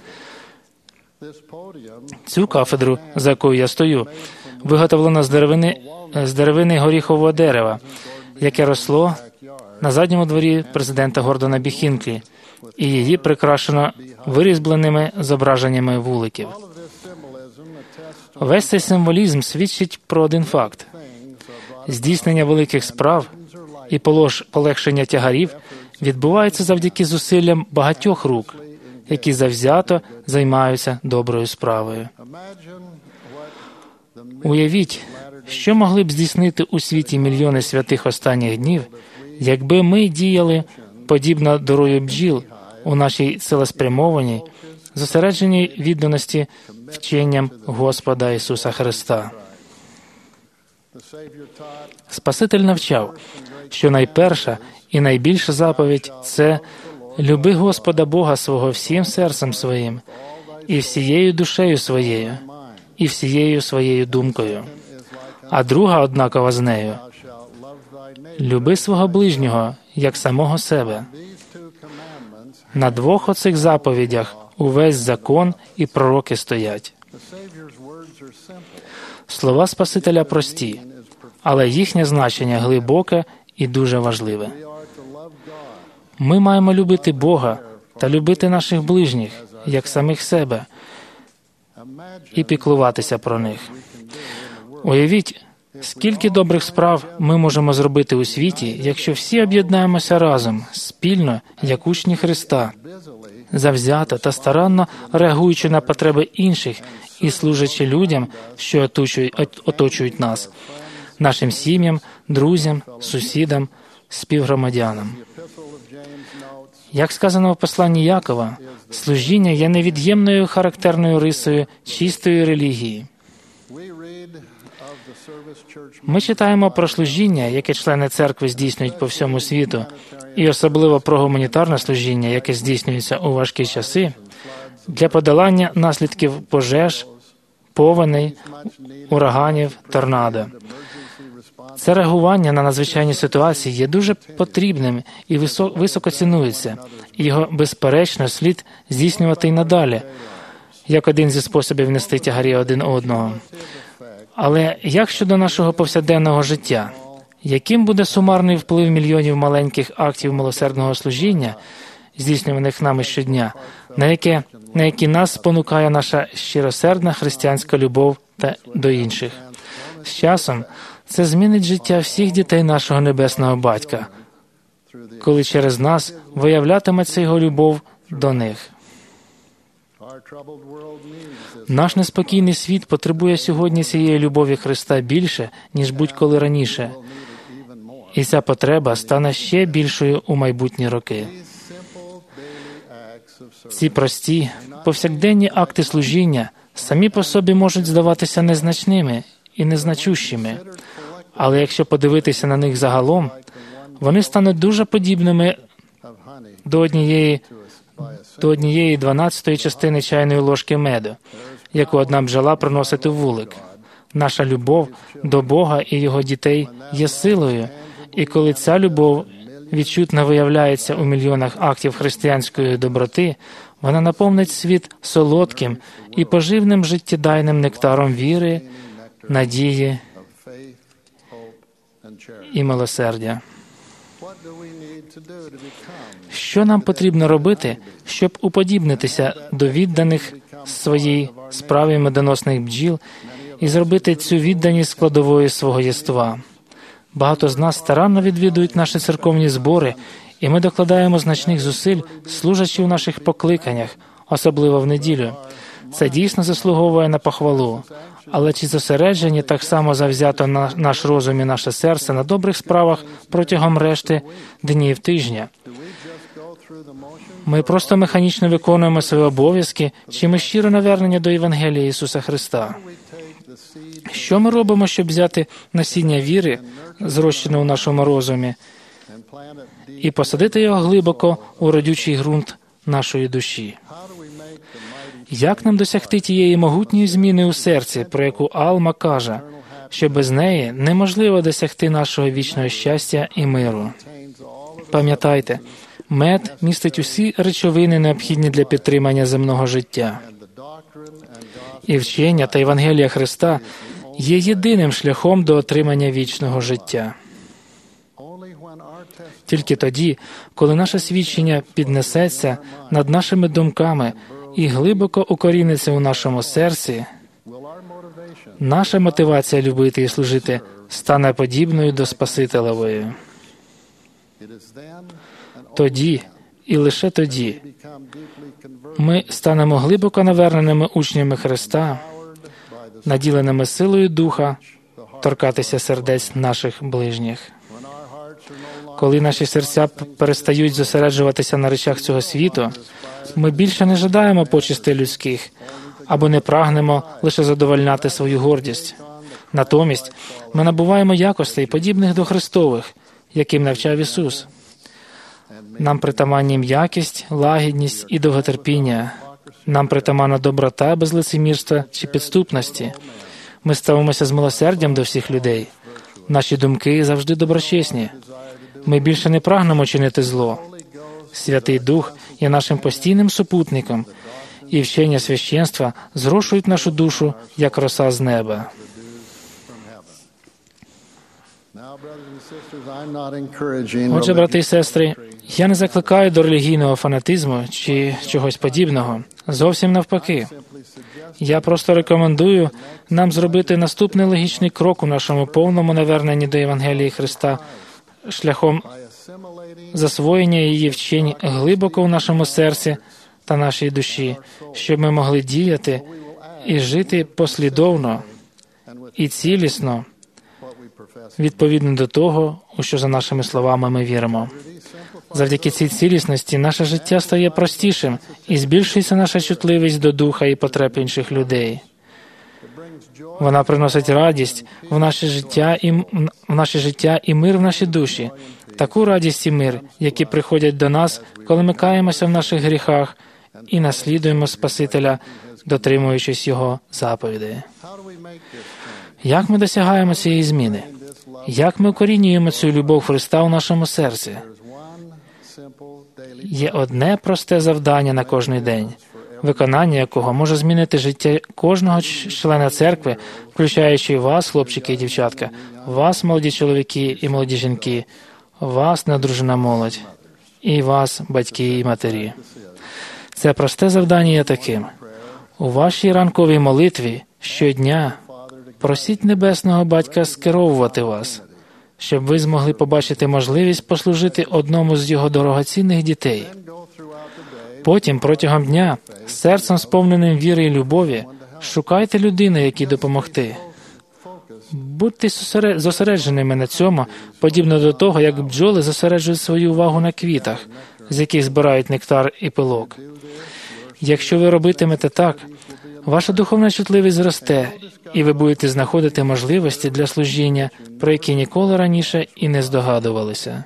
Цю кафедру, за якою я стою, виготовлено з деревини, з деревини горіхового дерева, яке росло на задньому дворі президента Гордона Бі Хінклі, і її прикрашено вирізбленими зображеннями вуликів. Весь цей символізм свідчить про один факт. Здійснення великих справ і полегшення тягарів відбувається завдяки зусиллям багатьох рук, які завзято займаються доброю справою. Уявіть, що могли б здійснити у світі мільйони святих останніх днів, якби ми діяли подібно до рою бджіл у нашій цілеспрямованій, зосередженій відданості вченням Господа Ісуса Христа. Спаситель навчав, що найперша і найбільша заповідь – це «Люби Господа Бога свого всім серцем своїм, і всією душею своєю, і всією своєю думкою». А друга однакова з нею – «Люби свого ближнього, як самого себе». На двох оцих заповідях увесь закон і пророки стоять. Слова Спасителя прості, але їхнє значення глибоке і дуже важливе. Ми маємо любити Бога та любити наших ближніх, як самих себе, і піклуватися про них. Уявіть, скільки добрих справ ми можемо зробити у світі, якщо всі об'єднаємося разом, спільно, як учні Христа, завзято та старанно реагуючи на потреби інших і служачи людям, що оточують нас, нашим сім'ям, друзям, сусідам, співгромадянам. Як сказано в посланні Якова, служіння є невід'ємною характерною рисою чистої релігії. Ми читаємо про служіння, яке члени церкви здійснюють по всьому світу, і особливо про гуманітарне служіння, яке здійснюється у важкі часи, для подолання наслідків пожеж, повеней, ураганів, торнадо. Це реагування на надзвичайні ситуації є дуже потрібним і високо цінується. Його, безперечно, слід здійснювати й надалі, як один зі способів нести тягарі один одного. Але як щодо нашого повсякденного життя? Яким буде сумарний вплив мільйонів маленьких актів милосердного служіння, здійснюваних нами щодня, на яке, на які нас спонукає наша щиросердна християнська любов та до інших? З часом це змінить життя всіх дітей нашого Небесного Батька, коли через нас виявлятиметься Його любов до них. Наш неспокійний світ потребує сьогодні цієї любові Христа більше, ніж будь-коли раніше. І ця потреба стане ще більшою у майбутні роки. Ці прості, повсякденні акти служіння самі по собі можуть здаватися незначними і незначущими, але якщо подивитися на них загалом, вони стануть дуже подібними до однієї, до однієї дванадцятої частини чайної ложки меду, яку одна бджола приносить у вулик. Наша любов до Бога і Його дітей є силою, і коли ця любов відчутно виявляється у мільйонах актів християнської доброти, вона наповнить світ солодким і поживним життєдайним нектаром віри, надії і милосердя. Що нам потрібно робити, щоб уподібнитися до відданих своїй справі медоносних бджіл і зробити цю відданість складовою свого єства? Багато з нас старанно відвідують наші церковні збори, і ми докладаємо значних зусиль, служачи в наших покликаннях, особливо в неділю. Це дійсно заслуговує на похвалу. Але чи зосереджені так само завзято на наш розум і наше серце на добрих справах протягом решти днів тижня? Ми просто механічно виконуємо свої обов'язки, чи ми щиро навернені до Євангелія Ісуса Христа? Що ми робимо, щоб взяти насіння віри, зрощене у нашому розумі, і посадити його глибоко у родючий ґрунт нашої душі? Як нам досягти тієї могутньої зміни у серці, про яку Алма каже, що без неї неможливо досягти нашого вічного щастя і миру? Пам'ятайте, мед містить усі речовини, необхідні для підтримання земного життя. І вчення та Євангелія Христа є єдиним шляхом до отримання вічного життя. Тільки тоді, коли наше свідчення піднесеться над нашими думками і глибоко укоріниться у нашому серці, наша мотивація любити і служити стане подібною до Спасителевої. Тоді, і лише тоді, ми станемо глибоко наверненими учнями Христа, наділеними силою Духа, торкатися сердець наших ближніх. Коли наші серця перестають зосереджуватися на речах цього світу, ми більше не жадаємо почестей людських, або не прагнемо лише задовольняти свою гордість. Натомість ми набуваємо якостей, подібних до Христових, яким навчав Ісус. Нам притаманні м'якість, лагідність і довготерпіння. Нам притаманна доброта без лицемірства чи підступності. Ми ставимося з милосердям до всіх людей. Наші думки завжди доброчесні. Ми більше не прагнемо чинити зло. Святий Дух є нашим постійним супутником, і вчення священства зрошують нашу душу, як роса з неба. Отже, брати і сестри, я не закликаю до релігійного фанатизму чи чогось подібного. Зовсім навпаки. Я просто рекомендую нам зробити наступний логічний крок у нашому повному наверненні до Євангелії Христа шляхом засвоєння її вчень глибоко у нашому серці та нашій душі, щоб ми могли діяти і жити послідовно і цілісно, відповідно до того, у що за нашими словами ми віримо. Завдяки цій цілісності наше життя стає простішим і збільшується наша чутливість до духа і потреб інших людей. Вона приносить радість в наше життя і, в наше життя і мир в наші душі. Таку радість і мир, які приходять до нас, коли ми каємося в наших гріхах і наслідуємо Спасителя, дотримуючись Його заповідей. Як ми досягаємо цієї зміни? Як ми укорінюємо цю любов Христа у нашому серці? Є одне просте завдання на кожний день, виконання якого може змінити життя кожного члена церкви, включаючи вас, хлопчики і дівчатка, вас, молоді чоловіки і молоді жінки, вас, неодружена молодь, і вас, батьки і матері. Це просте завдання є таким. У вашій ранковій молитві щодня просіть Небесного Батька скеровувати вас, щоб ви змогли побачити можливість послужити одному з Його дорогоцінних дітей. Потім, протягом дня, з серцем сповненим віри і любові, шукайте людини, якій допомогти. Будьте зосередженими на цьому, подібно до того, як бджоли зосереджують свою увагу на квітах, з яких збирають нектар і пилок. Якщо ви робитимете так, ваша духовна чутливість зросте, і ви будете знаходити можливості для служіння, про які ніколи раніше і не здогадувалися.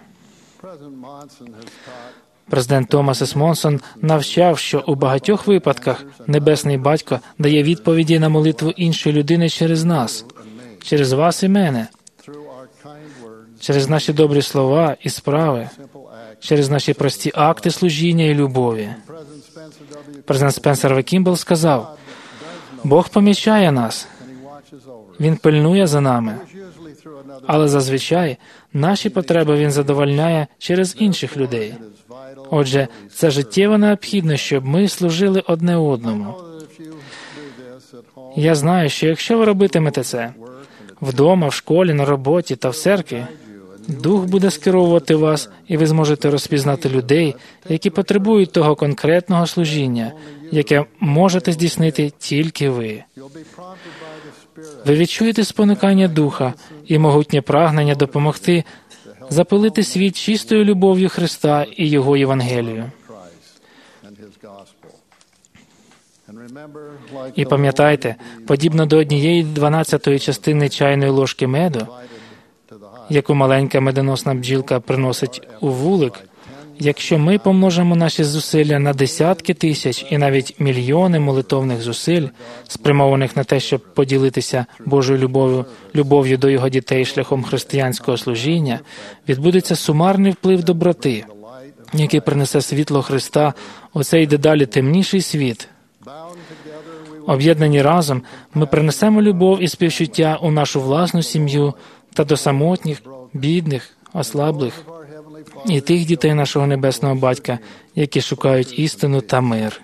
Президент Томас С. Монсон навчав, що у багатьох випадках Небесний Батько дає відповіді на молитву іншої людини через нас, через вас і мене, через наші добрі слова і справи, через наші прості акти служіння і любові. Президент Спенсер В. Кімбл сказав, «Бог помічає нас, Він пильнує за нами, але зазвичай наші потреби Він задовольняє через інших людей. Отже, це життєво необхідно, щоб ми служили одне одному. Я знаю, що якщо ви робитимете це вдома, в школі, на роботі та в церкві, Дух буде скеровувати вас, і ви зможете розпізнати людей, які потребують того конкретного служіння, яке можете здійснити тільки ви. Ви відчуєте спонукання Духа і могутнє прагнення допомогти запилити світ чистою любов'ю Христа і Його Євангелію. І пам'ятайте, подібно до однієї дванадцятої частини чайної ложки меду, яку маленька медоносна бджілка приносить у вулик, якщо ми помножимо наші зусилля на десятки тисяч і навіть мільйони молитовних зусиль, спрямованих на те, щоб поділитися Божою любов'ю, любов'ю до Його дітей шляхом християнського служіння, відбудеться сумарний вплив доброти, який принесе світло Христа у цей дедалі темніший світ. Об'єднані разом, ми принесемо любов і співчуття у нашу власну сім'ю та до самотніх, бідних, ослаблих і тих дітей нашого Небесного Батька, які шукають істину та мир.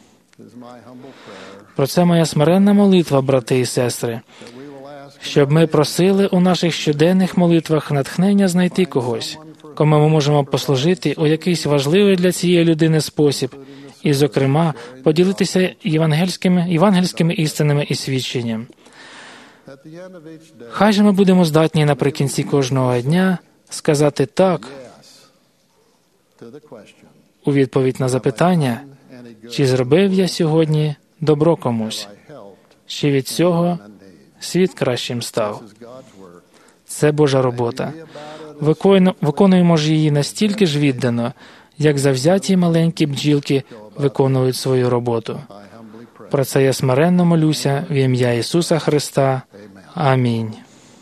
Про це моя смиренна молитва, брати і сестри, щоб ми просили у наших щоденних молитвах натхнення знайти когось, кому ми можемо послужити у якийсь важливий для цієї людини спосіб, і, зокрема, поділитися євангельськими, євангельськими істинами і свідченням. Хай же ми будемо здатні наприкінці кожного дня сказати «так» у відповідь на запитання, чи зробив я сьогодні добро комусь, чи від цього світ кращим став. Це Божа робота. Виконуємо ж її настільки ж віддано, як завзяті маленькі бджілки виконують свою роботу. Про це я смиренно молюся в ім'я Ісуса Христа. Амінь.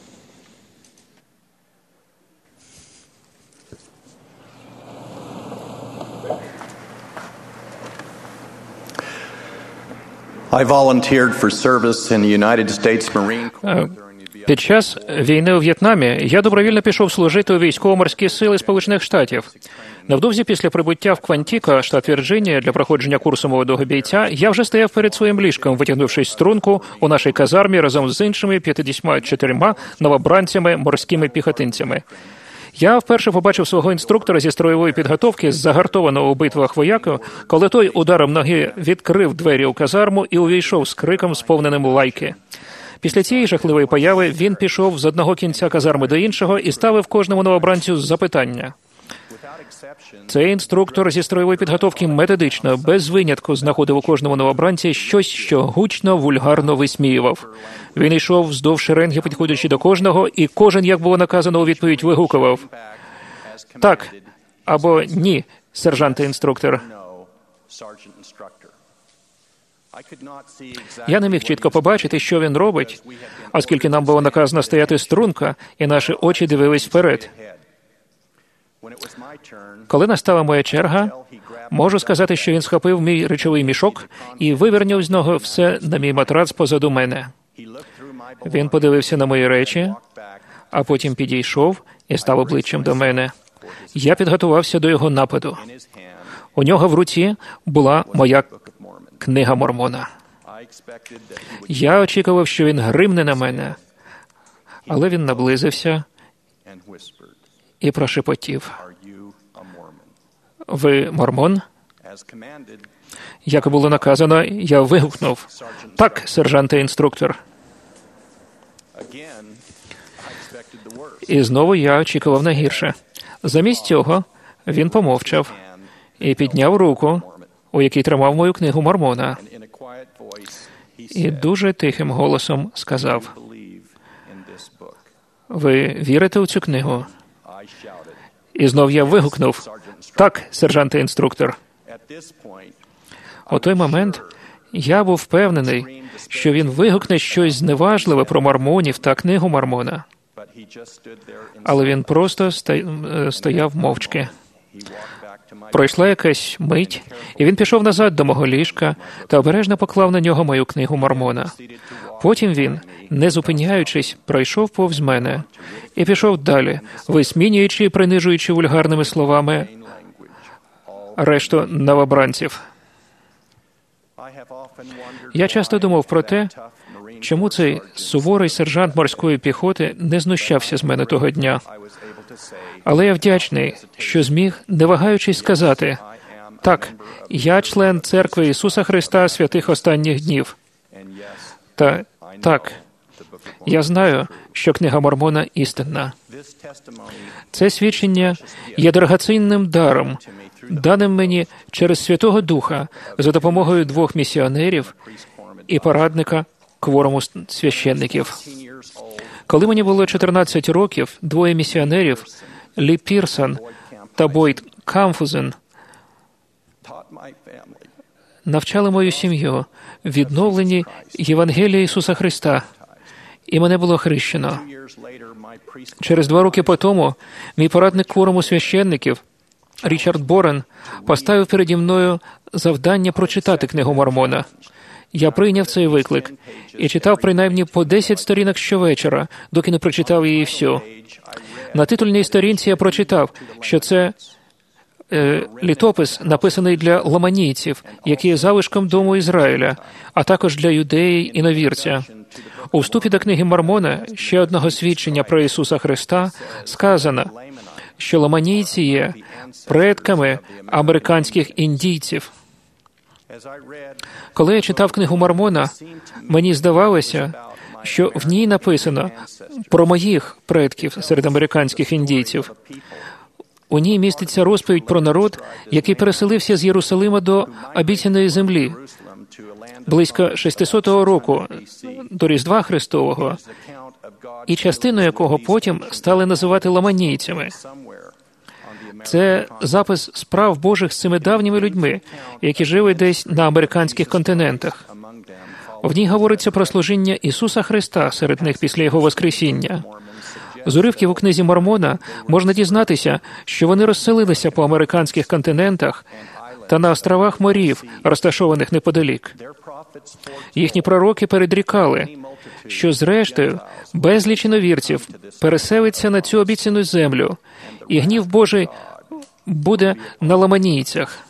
I volunteered for service in the United States Marine Corps. Під час війни у В'єтнамі я добровільно пішов служити у військово-морські сили Сполучених Штатів. Невдовзі після прибуття в Квантіко, штат Вірджинія, для проходження курсу молодого бійця, я вже стояв перед своїм ліжком, витягнувшись струнку у нашій казармі разом з іншими п'ятдесятьма чотирма новобранцями морськими піхотинцями. Я вперше побачив свого інструктора зі строєвої підготовки, загартованого у битвах вояку, коли той ударом ноги відкрив двері у казарму і увійшов з криком, сповненим лайки. Після цієї жахливої появи він пішов з одного кінця казарми до іншого і ставив кожному новобранцю запитання. Цей інструктор зі строєвої підготовки методично, без винятку, знаходив у кожному новобранці щось, що гучно, вульгарно висміював. Він йшов вздовж шеренги, підходячи до кожного, і кожен, як було наказано, у відповідь вигукував: «Так» або «Ні, сержанте-інструктор». Я не міг чітко побачити, що він робить, оскільки нам було наказано стояти струнко, і наші очі дивились вперед. Коли настала моя черга, можу сказати, що він схопив мій речовий мішок і вивернув з нього все на мій матрац позаду мене. Він подивився на мої речі, а потім підійшов і став обличчям до мене. Я підготувався до його нападу. У нього в руці була моя книга Мормона. Я очікував, що він гримне на мене, але він наблизився і прошепотів: «Ви мормон?» Як було наказано, я вигукнув: «Так, сержанте-інструктор». І знову я очікував на гірше. Замість цього він помовчав і підняв руку, у якій тримав мою книгу Мормона, і дуже тихим голосом сказав: «Ви вірите у цю книгу?» І знов я вигукнув: «Так, сержанте-інструктор». У той момент я був впевнений, що він вигукне щось зневажливе про мормонів та книгу Мормона. Але він просто стояв мовчки. Пройшла якась мить, і він пішов назад до мого ліжка та обережно поклав на нього мою книгу Мормона. Потім він, не зупиняючись, пройшов повз мене і пішов далі, висмінюючи і принижуючи вульгарними словами решту новобранців. Я часто думав про те, чому цей суворий сержант морської піхоти не знущався з мене того дня. Але я вдячний, що зміг, не вагаючись, сказати: «Так, я член Церкви Ісуса Христа святих останніх днів». Та так, я знаю, що книга Мормона істинна. Це свідчення є дорогоцінним даром, даним мені через Святого Духа за допомогою двох місіонерів і порадника кворуму священників. Коли мені було чотирнадцять років, двоє місіонерів, Лі Пірсон та Бойд Камфузен, навчали мою сім'ю відновленні Євангелія Ісуса Христа, і мене було хрещено. Через два роки по тому мій порадник кворуму священників Річард Борен поставив переді мною завдання прочитати книгу Мормона. Я прийняв цей виклик і читав принаймні по десять сторінок щовечора, доки не прочитав її всю. На титульній сторінці я прочитав, що це е, літопис, написаний для ламанійців, які є залишком дому Ізраїля, а також для юдеї і новірця. У вступі до книги Мормона, ще одного свідчення про Ісуса Христа, сказано, що ламанійці є предками американських індійців. Коли я читав книгу Мормона, мені здавалося, що в ній написано про моїх предків серед американських індійців. У ній міститься розповідь про народ, який переселився з Єрусалима до обіцяної землі близько шестисотого року до Різдва Христового, і частину якого потім стали називати ламанійцями. Це запис справ Божих з цими давніми людьми, які жили десь на американських континентах. В ній говориться про служіння Ісуса Христа серед них після Його Воскресіння. З уривків у книзі Мормона можна дізнатися, що вони розселилися по американських континентах та на островах морів, розташованих неподалік. Їхні пророки передрікали, що зрештою безліч іновірців переселиться на цю обіцяну землю, і гнів Божий буде на ламанійцях.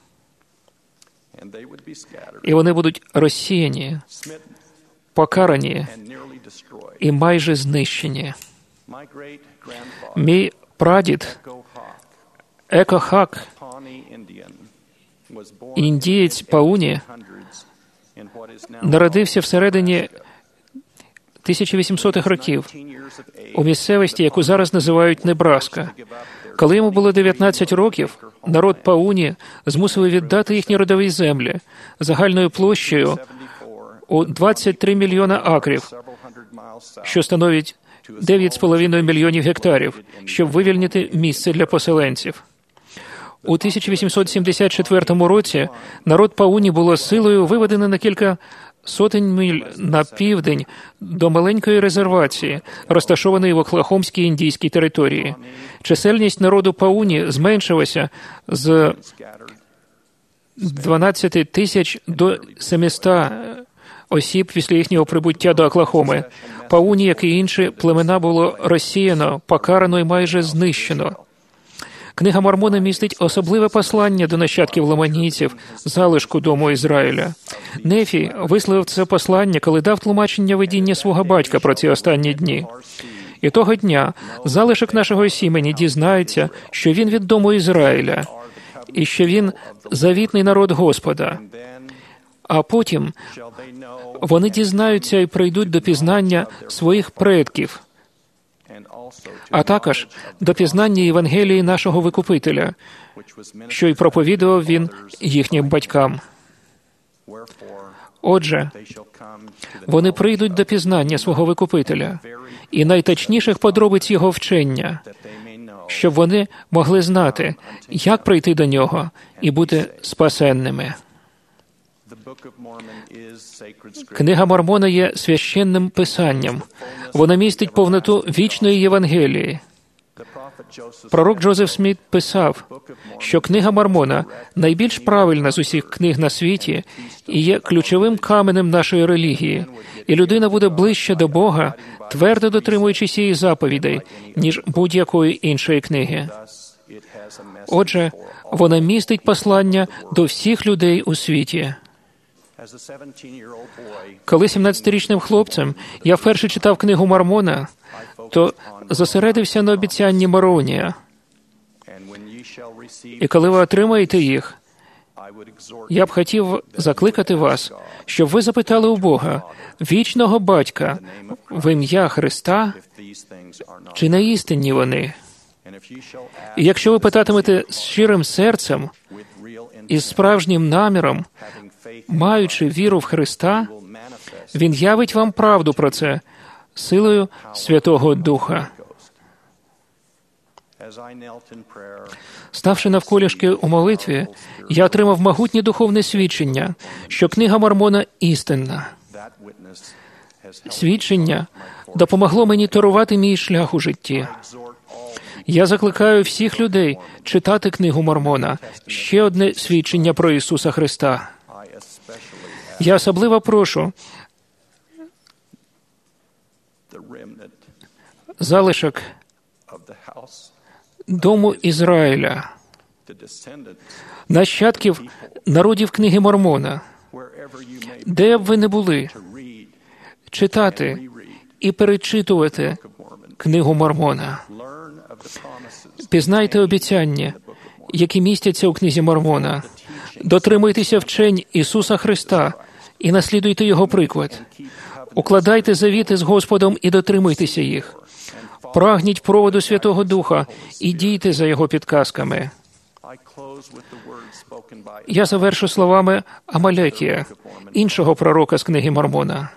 І вони будуть розсіяні, покарані і майже знищені. Мій прадід Еко Хак, індієць Пауні, народився всередині тисяча вісімсотих років у місцевості, яку зараз називають Небраска. Коли йому було дев'ятнадцять років, народ Пауні змусили віддати їхні родові землі загальною площею у двадцять три мільйона акрів, що становить дев'ять з половиною мільйонів гектарів, щоб вивільнити місце для поселенців. У тисяча вісімсот сімдесят четвертому році народ Пауні було силою виведено на кілька сотень миль на південь до маленької резервації, розташованої в Оклахомській індійській території. Чисельність народу Пауні зменшилася з дванадцяти тисяч до семисот осіб після їхнього прибуття до Оклахоми. Пауні, як і інші племена, було розсіяно, покарано і майже знищено. Книга Мормона містить особливе послання до нащадків ламанійців, залишку дому Ізраїля. Нефі висловив це послання, коли дав тлумачення видіння свого батька про ці останні дні. І того дня залишок нашого сімені дізнається, що він від дому Ізраїля, і що він завітний народ Господа. А потім вони дізнаються і прийдуть до пізнання своїх предків, а також до пізнання Євангелії нашого Викупителя, що й проповідував він їхнім батькам. Отже, вони прийдуть до пізнання свого Викупителя і найточніших подробиць його вчення, щоб вони могли знати, як прийти до нього і бути спасенними. Книга Мормона є священним писанням. Вона містить повноту вічної Євангелії. Пророк Джозеф Сміт писав, що книга Мормона найбільш правильна з усіх книг на світі і є ключовим каменем нашої релігії, і людина буде ближче до Бога, твердо дотримуючись її заповідей, ніж будь-якої іншої книги. Отже, вона містить послання до всіх людей у світі. Коли сімнадцятирічним хлопцем я вперше читав книгу Мормона, то зосередився на обіцянні Моронія. І коли ви отримаєте їх, я б хотів закликати вас, щоб ви запитали у Бога, вічного Батька, в ім'я Христа, чи не істинні вони. І якщо ви питатимете з щирим серцем і з справжнім наміром, маючи віру в Христа, Він явить вам правду про це силою Святого Духа. Ставши навколішки у молитві, я отримав могутнє духовне свідчення, що книга Мормона істинна. Свідчення допомогло мені торувати мій шлях у житті. Я закликаю всіх людей читати книгу Мормона, ще одне свідчення про Ісуса Христа. Я особливо прошу залишок дому Ізраїля, нащадків народів книги Мормона, де б ви не були, читати і перечитувати книгу Мормона. Пізнайте обіцяння, які містяться у книзі Мормона. Дотримуйтеся вчень Ісуса Христа і наслідуйте Його приклад. Укладайте завіти з Господом і дотримуйтеся їх. Прагніть проводу Святого Духа і дійте за Його підказками. Я завершу словами Амалекія, іншого пророка з книги Мормона.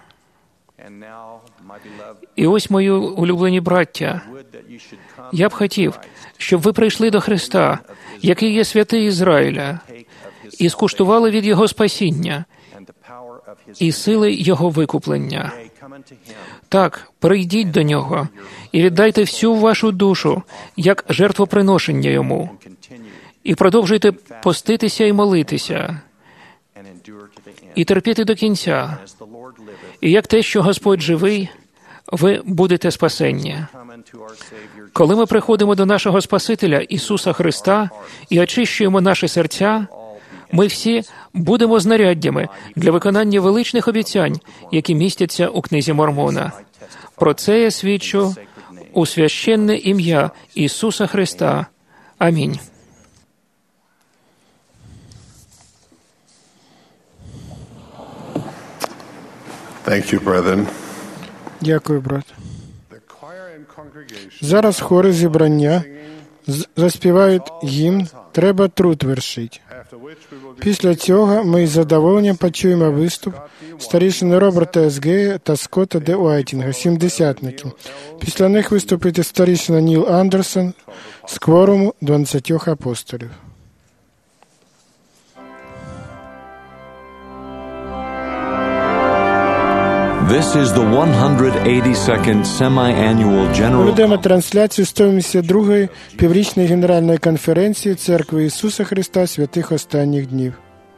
І ось, мої улюблені браття, я б хотів, щоб ви прийшли до Христа, який є святий Ізраїля, і скуштували від Його спасіння і сили Його викуплення. Так, прийдіть до Нього і віддайте всю вашу душу, як жертвоприношення Йому. І продовжуйте поститися і молитися, і терпіти до кінця. І як те, що Господь живий, ви будете спасені. Коли ми приходимо до нашого Спасителя Ісуса Христа і очищуємо наші серця, ми всі будемо знаряддями для виконання величних обіцянь, які містяться у книзі Мормона. Про це я свідчу у священне ім'я Ісуса Христа. Амінь. Thank you, brethren. Дякую, брат. Зараз хори зібрання з- заспівають гімн «Треба труд вершить». Після цього ми із задоволенням почуємо виступ старішини Роберта С. Гея та Скотта Д. Уайтінга, сімдесятників. Після них виступить старішина Ніл Андерсон з кворуму дванадцятьох апостолів. This is the one hundred eighty-second semi-annual general. Ведемо трансляцію сто вісімдесят другої піврічної генеральної конференції Церкви Ісуса Христа святих останніх днів.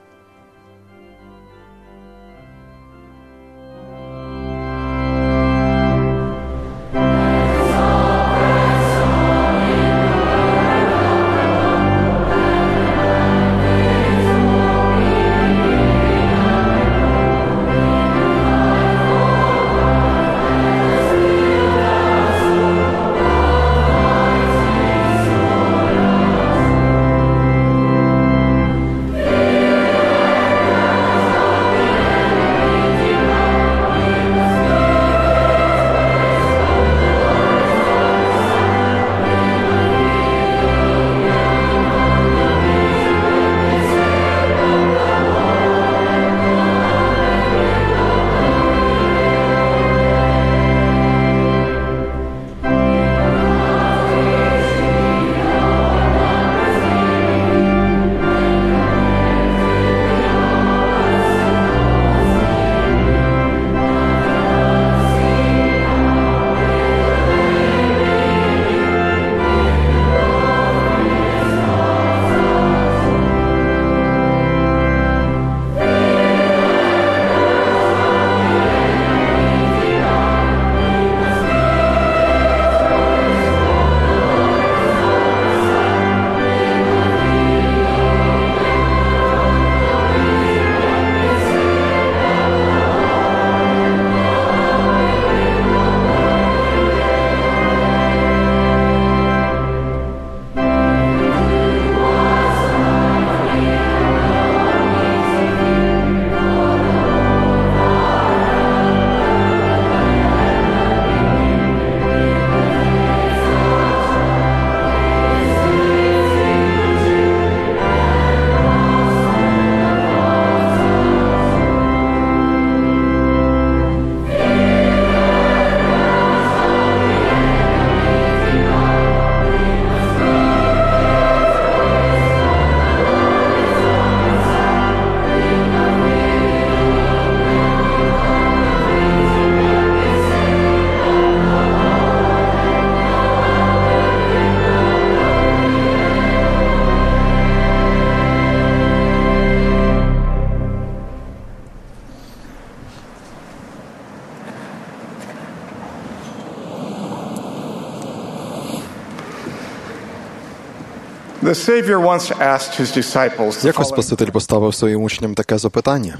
Якось Спаситель поставив своїм учням таке запитання: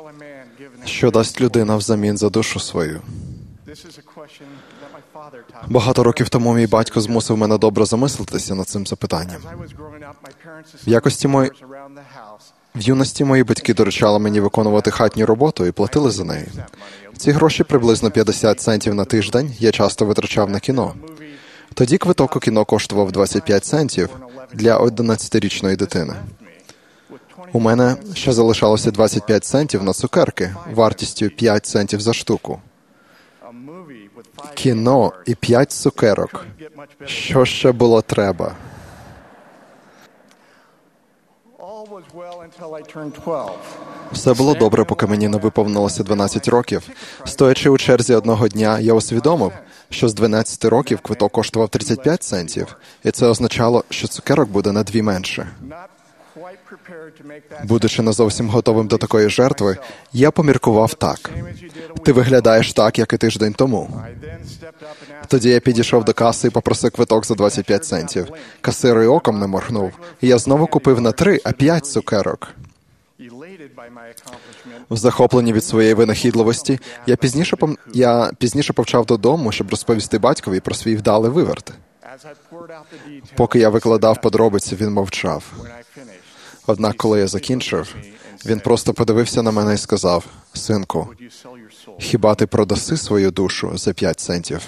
що дасть людина взамін за душу свою? Багато років тому мій батько змусив мене добре замислитися над цим запитанням. В якості мої... В юності мої батьки доручали мені виконувати хатню роботу і платили за неї. Ці гроші, приблизно п'ятдесят центів на тиждень, я часто витрачав на кіно. Тоді квиток у кіно коштував двадцять п'ять центів для одинадцятирічної дитини. У мене ще залишалося двадцять п'ять центів на цукерки, вартістю п'ять центів за штуку. Кіно і п'ять цукерок. Що ще було треба? Все було добре, поки мені не виповнилося дванадцять років. Стоячи у черзі одного дня, я усвідомив, що з дванадцяти років квиток коштував тридцять п'ять центів, і це означало, що цукерок буде на дві менше. Будучи не зовсім готовим до такої жертви, я поміркував так: ти виглядаєш так, як і тиждень тому. Тоді я підійшов до каси і попросив квиток за двадцять п'ять центів. Касир і оком не моргнув, і я знову купив на три, а п'ять цукерок. В захопленні від своєї винахідливості, я пізніше, пом... я пізніше повчав додому, щоб розповісти батькові про свій вдалий виверт. Поки я викладав подробиці, він мовчав. Однак, коли я закінчив, Він просто подивився на мене і сказав: «Синку, хіба ти продаси свою душу за п'ять центів?»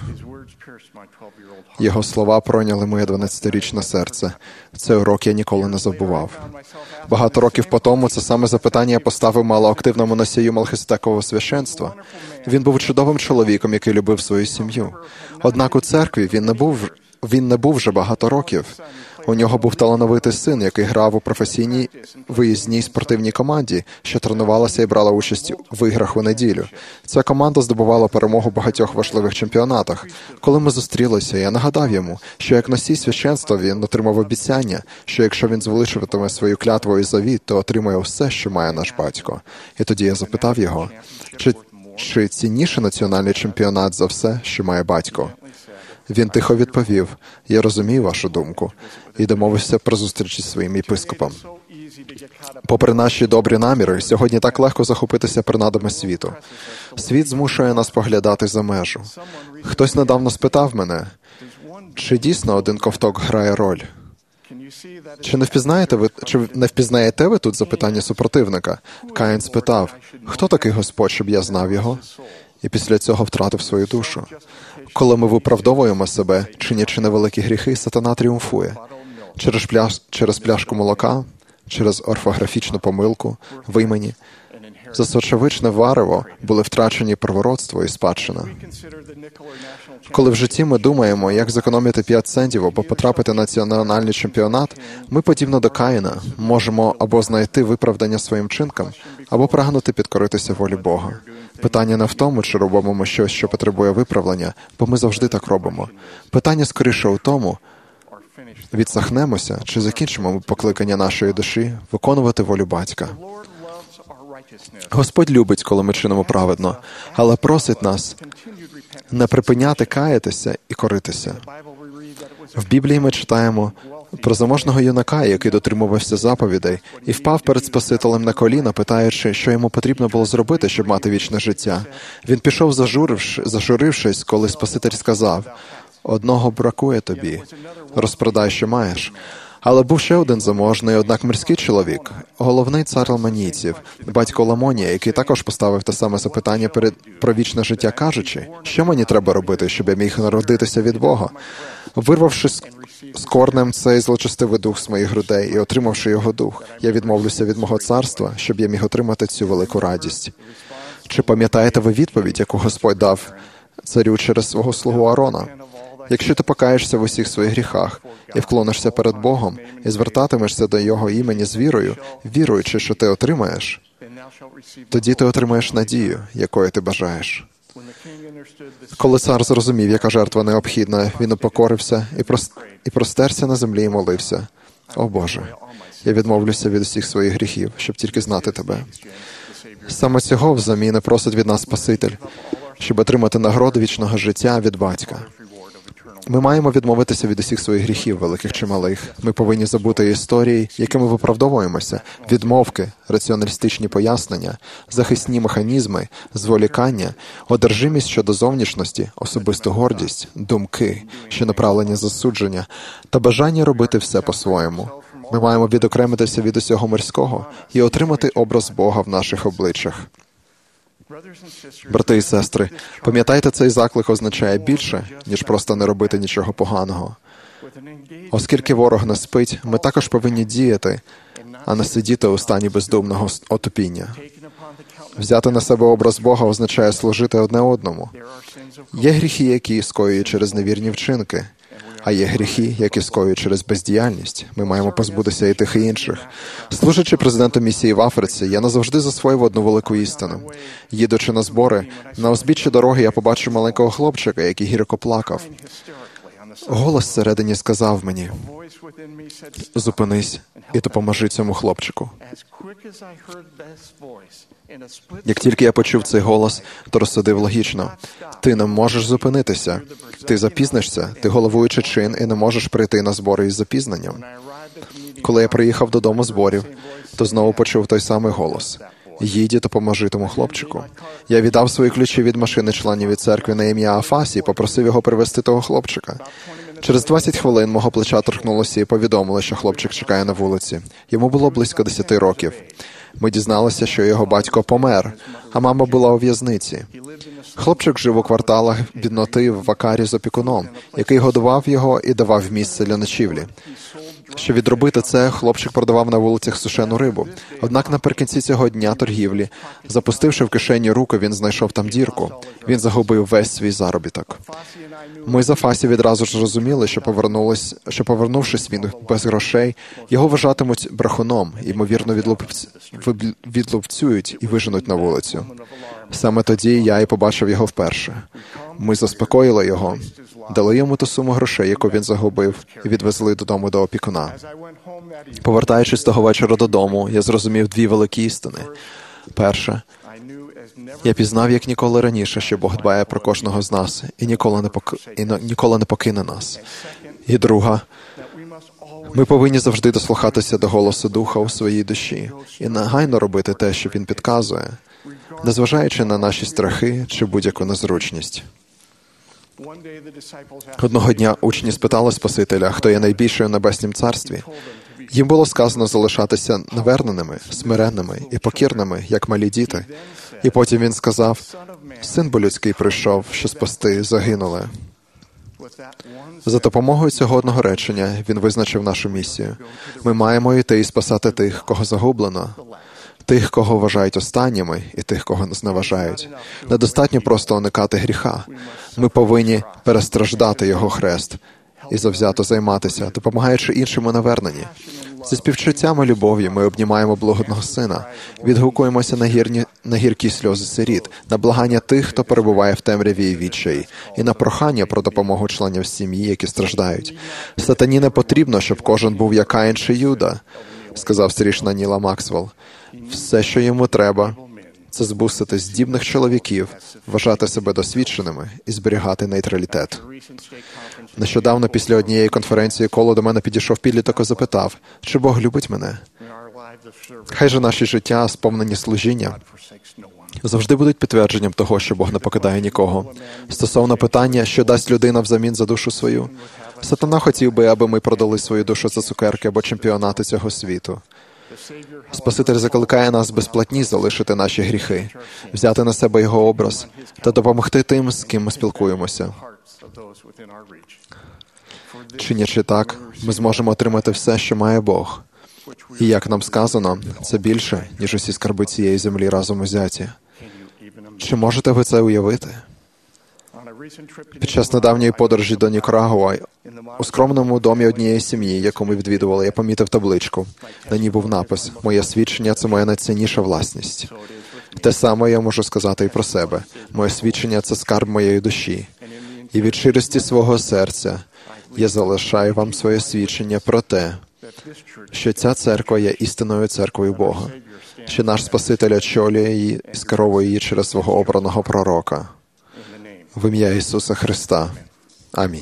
Його слова пройняли моє дванадцятирічне серце. Цей урок я ніколи не забував. Багато років по тому це саме запитання я поставив малоактивному носію Мелхиседекового священства. Він був чудовим чоловіком, який любив свою сім'ю. Однак у церкві він не був, він не був вже багато років. У нього був талановитий син, який грав у професійній виїзній спортивній команді, що тренувалася і брала участь в іграх у неділю. Ця команда здобувала перемогу в багатьох важливих чемпіонатах. Коли ми зустрілися, я нагадав йому, що як носій священства він отримав обіцяння, що якщо він звеличуватиме свою клятву і завіт, то отримає все, що має наш батько. І тоді я запитав його, чи, чи цінніше національний чемпіонат за все, що має батько? Він тихо відповів: «Я розумію вашу думку», і домовився про зустріч із своїм єпископом. Попри наші добрі наміри, сьогодні так легко захопитися принадами світу. Світ змушує нас поглядати за межу. Хтось недавно спитав мене, чи дійсно один ковток грає роль? Чи не впізнаєте ви, чи не впізнаєте ви тут запитання супротивника? Каїн спитав: «Хто такий Господь, щоб я знав його?» І після цього втратив свою душу. Коли ми виправдовуємо себе, чинячи невеликі гріхи, сатана тріумфує. Через, пляш, через пляшку молока, через орфографічну помилку в імені. За сочевичне варево були втрачені первородство і спадщина. Коли в житті ми думаємо, як зекономити п'ять центів або потрапити на національний чемпіонат, ми, подібно до Каїна, можемо або знайти виправдання своїм вчинкам, або прагнути підкоритися волі Бога. Питання не в тому, чи робимо ми щось, що потребує виправлення, бо ми завжди так робимо. Питання скоріше у тому, відсахнемося, чи закінчимо ми покликання нашої душі виконувати волю Батька. Господь любить, коли ми чинимо праведно, але просить нас не припиняти каятися і коритися. В Біблії ми читаємо про заможного юнака, який дотримувався заповідей, і впав перед Спасителем на коліна, питаючи, що йому потрібно було зробити, щоб мати вічне життя. Він пішов, зажурившись, коли Спаситель сказав: «Одного бракує тобі, розпродай, що маєш». Але був ще один заможний, однак мирський чоловік, головний цар ламанійців, батько Ламонія, який також поставив те саме запитання перед про вічне життя, кажучи: «Що мені треба робити, щоб я міг народитися від Бога?» Вирвавши з корнем цей злочестивий дух з моїх грудей і отримавши його дух, я відмовлюся від мого царства, щоб я міг отримати цю велику радість. Чи пам'ятаєте ви відповідь, яку Господь дав царю через свого слугу Аарона? Якщо ти покаєшся в усіх своїх гріхах і вклонишся перед Богом, і звертатимешся до Його імені з вірою, віруючи, що ти отримаєш, тоді ти отримаєш надію, якої ти бажаєш. Коли цар зрозумів, яка жертва необхідна, він упокорився і простерся на землі і молився: «О Боже, я відмовлюся від усіх своїх гріхів, щоб тільки знати Тебе». Саме цього взамін просить від нас Спаситель, щоб отримати нагороду вічного життя від Батька. Ми маємо відмовитися від усіх своїх гріхів, великих чи малих. Ми повинні забути історії, якими виправдовуємося, відмовки, раціоналістичні пояснення, захисні механізми, зволікання, одержимість щодо зовнішності, особисту гордість, думки, що направлені засудження та бажання робити все по-своєму. Ми маємо відокремитися від усього мирського і отримати образ Бога в наших обличчях. Брати і сестри, пам'ятайте, цей заклик означає більше, ніж просто не робити нічого поганого. Оскільки ворог не спить, ми також повинні діяти, а не сидіти у стані бездумного отупіння. Взяти на себе образ Бога означає служити одне одному. Є гріхи, які скоюють через невірні вчинки, а є гріхи, які скоюють через бездіяльність. Ми маємо позбутися і тих, і інших. Служачи президентом місії в Африці, я назавжди засвоїв одну велику істину. Їдучи на збори, на узбіччі дороги я побачив маленького хлопчика, який гірко плакав. Голос всередині сказав мені: «Зупинись і допоможи цьому хлопчику». Як тільки я почув цей голос, то розсудив логічно: ти не можеш зупинитися, ти запізнишся, ти головуючий чин і не можеш прийти на збори із запізненням. Коли я приїхав додому з зборів, то знову почув той самий голос: їдь і допоможи тому хлопчику. Я віддав свої ключі від машини членів від церкви на ім'я Афасі і попросив його привезти того хлопчика. Через двадцять хвилин мого плеча торкнулося і повідомили, що хлопчик чекає на вулиці. Йому було близько десяти років. Ми дізналися, що його батько помер, а мама була у в'язниці. Хлопчик жив у кварталах бідноти в Вакарі з опікуном, який годував його і давав місце для ночівлі. Щоб відробити це, хлопчик продавав на вулицях сушену рибу. Однак наприкінці цього дня торгівлі, запустивши в кишені руку, він знайшов там дірку. Він загубив весь свій заробіток. Ми за Фасі відразу ж розуміли, що, повернулись, що повернувшись він без грошей, його вважатимуть брехуном, ймовірно, відлупць... відлупцюють і виженуть на вулицю. Саме тоді я і побачив його вперше. Ми заспокоїли його, дали йому ту суму грошей, яку він загубив, і відвезли додому до опікуна. Повертаючись того вечора додому, я зрозумів дві великі істини. Перше, я пізнав, як ніколи раніше, що Бог дбає про кожного з нас і ніколи не, пок... і ніколи не покине нас. І друга, ми повинні завжди дослухатися до голосу Духа у своїй душі і негайно робити те, що Він підказує, незважаючи на наші страхи чи будь-яку незручність. Одного дня учні спитали Спасителя, хто є найбільший у Небеснім Царстві. Їм було сказано залишатися наверненими, смиренними і покірними, як малі діти. І потім він сказав, «Син бо людський прийшов, що спасти загинули». За допомогою цього одного речення він визначив нашу місію. Ми маємо йти і спасати тих, кого загублено, тих, кого вважають останніми, і тих, кого зневажають. Недостатньо просто уникати гріха. Ми повинні перестраждати його хрест і завзято займатися, допомагаючи іншим у наверненні. Зі співчуттям і любов'ю ми обнімаємо благодного сина, відгукуємося на, гірні, на гіркі сльози сиріт, на благання тих, хто перебуває в темряві і відчаї, і на прохання про допомогу членів сім'ї, які страждають. Сатані не потрібно, щоб кожен був як Каїн чи Юда, сказав старішина Ніла Максвелл. Все, що йому треба, це збусити здібних чоловіків, вважати себе досвідченими і зберігати нейтралітет. Нещодавно після однієї конференції коло до мене підійшов підліток і запитав, чи Бог любить мене? Хай же наші життя, сповнені служіння, завжди будуть підтвердженням того, що Бог не покидає нікого. Стосовно питання, що дасть людина взамін за душу свою, Сатана хотів би, аби ми продали свою душу за цукерки або чемпіонати цього світу. Спаситель закликає нас безплатні залишити наші гріхи, взяти на себе його образ та допомогти тим, з ким ми спілкуємося. Чинячи так, ми зможемо отримати все, що має Бог. І, як нам сказано, це більше, ніж усі скарби цієї землі разом узяті. Чи можете ви це уявити? Під час недавньої подорожі до Нікарагуа у скромному домі однієї сім'ї, яку ми відвідували, я помітив табличку. На ній був напис «Моє свідчення – це моя найцінніша власність». Те саме я можу сказати і про себе. Моє свідчення – це скарб моєї душі. І від щирості свого серця я залишаю вам своє свідчення про те, що ця церква є істинною церквою Бога, що наш Спаситель очолює її і скеровує її через свого обраного пророка. В ім'я Ісуса Христа. Амінь.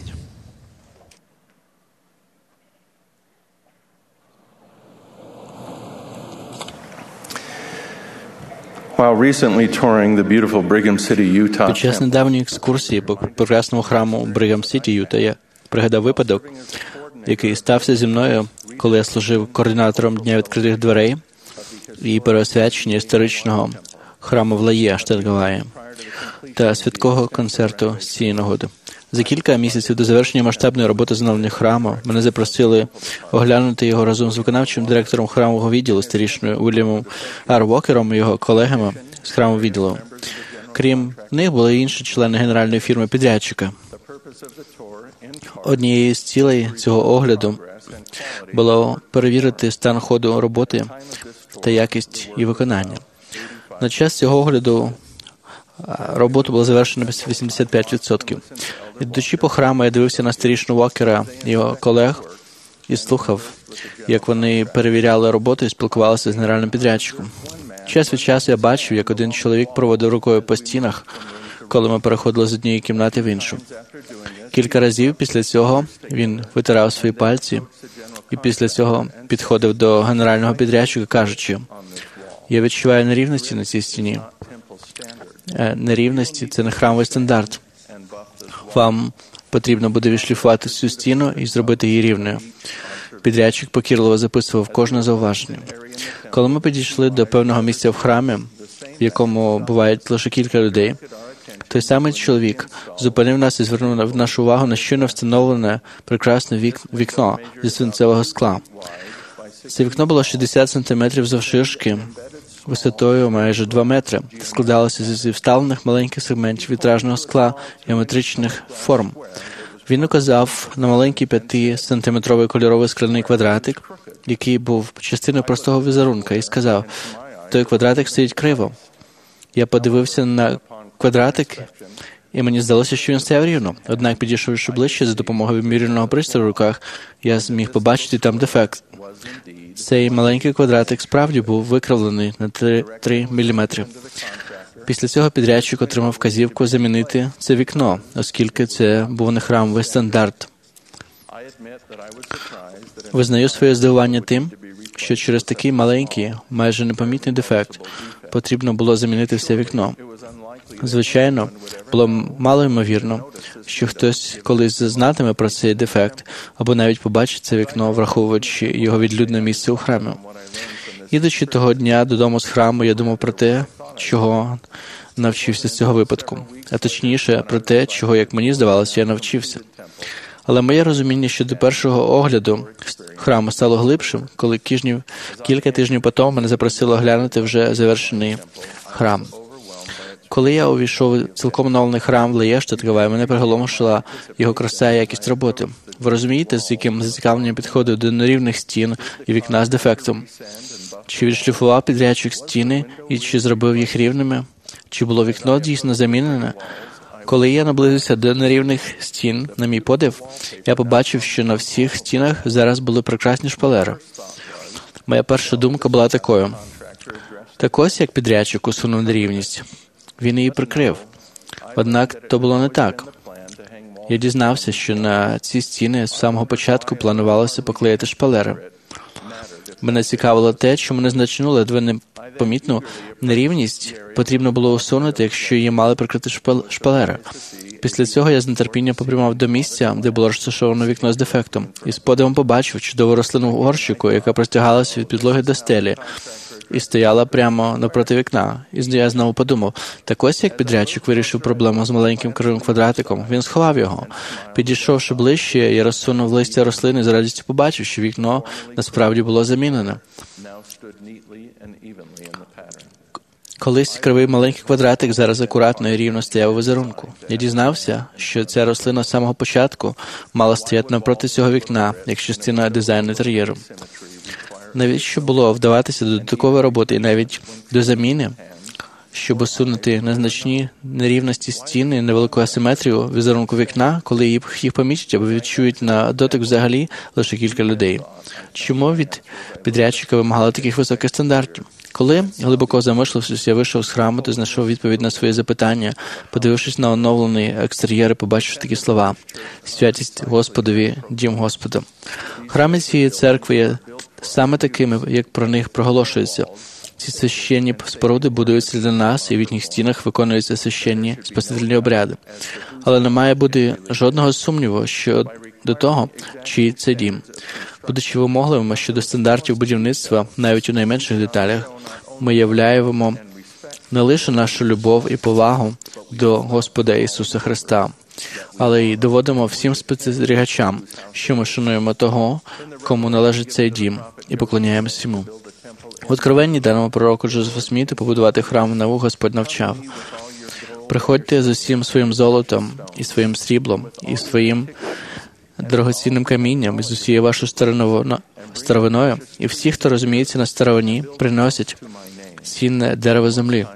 Під час недавньої екскурсії по прекрасному храму Бригам Сіті, Юта, я пригадав випадок, який стався зі мною, коли я служив координатором Дня відкритих дверей і переосвячення історичного храму в Лає, штат Гаваї, та святкового концерту з цієї нагоди. За кілька місяців до завершення масштабної роботи з оновлення храму мене запросили оглянути його разом з виконавчим директором храмового відділу, старішиною Уільямом Ар Уокером і його колегами з храмового відділу. Крім них були інші члени генеральної фірми-підрядчика. Однією з цілей цього огляду було перевірити стан ходу роботи та якість її виконання. На час цього огляду роботу було завершено на вісімдесят п'ять відсотків. Ідучи по храму, я дивився на старішину Уокера і його колег і слухав, як вони перевіряли роботу і спілкувалися з генеральним підрядчиком. Час від часу я бачив, як один чоловік проводив рукою по стінах, коли ми переходили з однієї кімнати в іншу. Кілька разів після цього він витирав свої пальці і після цього підходив до генерального підрядчика, кажучи, «Я відчуваю нерівності на цій стіні. Нерівності – це не храмовий стандарт. Вам потрібно буде відшліфувати цю стіну і зробити її рівною». Підрядчик покірливо записував кожне зауваження. Коли ми підійшли до певного місця в храмі, в якому бувають лише кілька людей, той самий чоловік зупинив нас і звернув нашу увагу на щойно встановлене прекрасне вік... вікно зі свинцевого скла. Це вікно було шістдесят сантиметрів завширшки, висотою майже два метри, та складалося зі вставлених маленьких сегментів вітражного скла геометричних форм. Він указав на маленький п'ятисантиметровий кольоровий скляний квадратик, який був частиною простого візерунка, і сказав: «Той квадратик стоїть криво». Я подивився на квадратик, і мені здалося, що він стояв рівно. Однак, підійшовши ближче, за допомогою вимірювального пристрою в руках, я зміг побачити там дефект. Цей маленький квадратик справді був викривлений на три міліметри. Після цього підрядчик отримав вказівку замінити це вікно, оскільки це був не храмовий стандарт. Визнаю своє здивування тим, що через такий маленький, майже непомітний дефект потрібно було замінити все вікно. Звичайно, було мало ймовірно, що хтось колись зазнатиме про цей дефект або навіть побачить це вікно, враховуючи його відлюдне місце у храмі. Ідучи того дня додому з храму, я думав про те, чого навчився з цього випадку, а точніше про те, чого, як мені здавалося, я навчився. Але моє розуміння щодо першого огляду храму стало глибшим, коли кижнів, кілька тижнів потому мене запросили оглянути вже завершений храм. Коли я увійшов у цілком оновлений храм в Леєштаткова, мене приголомшила його краса і якість роботи. Ви розумієте, з яким зацікавленням підходив до нерівних стін і вікна з дефектом? Чи відшліфував підрядчик стіни і чи зробив їх рівними? Чи було вікно дійсно замінене? Коли я наблизився до нерівних стін, на мій подив, я побачив, що на всіх стінах зараз були прекрасні шпалери. Моя перша думка була такою: так ось як підрядчик усунув нерівність. Він її прикрив. Однак то було не так. Я дізнався, що на ці стіни з самого початку планувалося поклеїти шпалери. Мене цікавило те, чому незначну, ледве непомітну нерівність потрібно було усунути, якщо її мали прикрити шпалери. Після цього я з нетерпінням попрямував до місця, де було розташовано вікно з дефектом, і з подивом побачив чудову рослину в горщику, яка простягалася від підлоги до стелі, і стояла прямо навпроти вікна. І я знову подумав, так ось як підрядчик вирішив проблему з маленьким кривим квадратиком, він сховав його. Підійшовши ближче, я розсунув листя рослини і з радістю побачив, що вікно насправді було замінене. Колись кривий маленький квадратик зараз акуратно і рівно стояв у візерунку. Я дізнався, що ця рослина з самого початку мала стояти навпроти цього вікна, як частина дизайну інтер'єру. Навіщо було вдаватися до додаткової роботи і навіть до заміни, щоб усунути незначні нерівності стіни, невелику асиметрію візерунку вікна, коли їх, їх помічать або відчують на дотик взагалі лише кілька людей? Чому від підрядчика вимагали таких високих стандартів? Коли, глибоко замислившись, я вийшов з храму та знайшов відповідь на свої запитання, подивившись на оновлений екстер'єр, побачив такі слова: «Святість Господові, дім Господа». Храми цієї церкви є саме такими, як про них проголошується. Ці священні споруди будуються для нас, і в їхніх стінах виконуються священні спасительні обряди. Але не має бути жодного сумніву що до того, чий це дім. Будучи вимогливими щодо стандартів будівництва, навіть у найменших деталях, ми являємо не лише нашу любов і повагу до Господа Ісуса Христа, але й доводимо всім спостерігачам, що ми шануємо того, кому належить цей дім, і поклоняємося йому. В Откровенні даному пророку Джозефу Сміту побудувати храм нову Господь навчав: «Приходьте з усім своїм золотом, і своїм сріблом, і своїм дорогоцінним камінням, і з усією вашою старовиною, і всі, хто розуміється на старовині, приносять цінне дерево землі.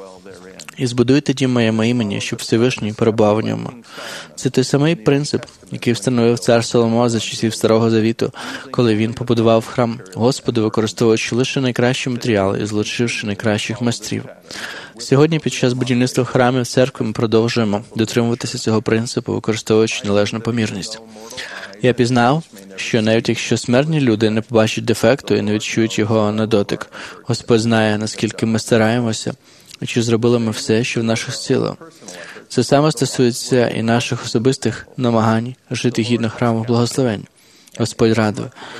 І збудуйте дім моєму імені, щоб Всевишній перебував у ньому». Це той самий принцип, який встановив цар Соломон за часів Старого Завіту, коли він побудував храм Господу, використовуючи лише найкращі матеріали і залучивши найкращих майстрів. Сьогодні під час будівництва храмів церкви ми продовжуємо дотримуватися цього принципу, використовуючи належну помірність. Я пізнав, що навіть якщо смертні люди не побачать дефекту і не відчують його на дотик, Господь знає, наскільки ми стараємося, і чи зробили ми все, що в наших силах. Це саме стосується і наших особистих намагань жити гідно храму благословень. Господь радив: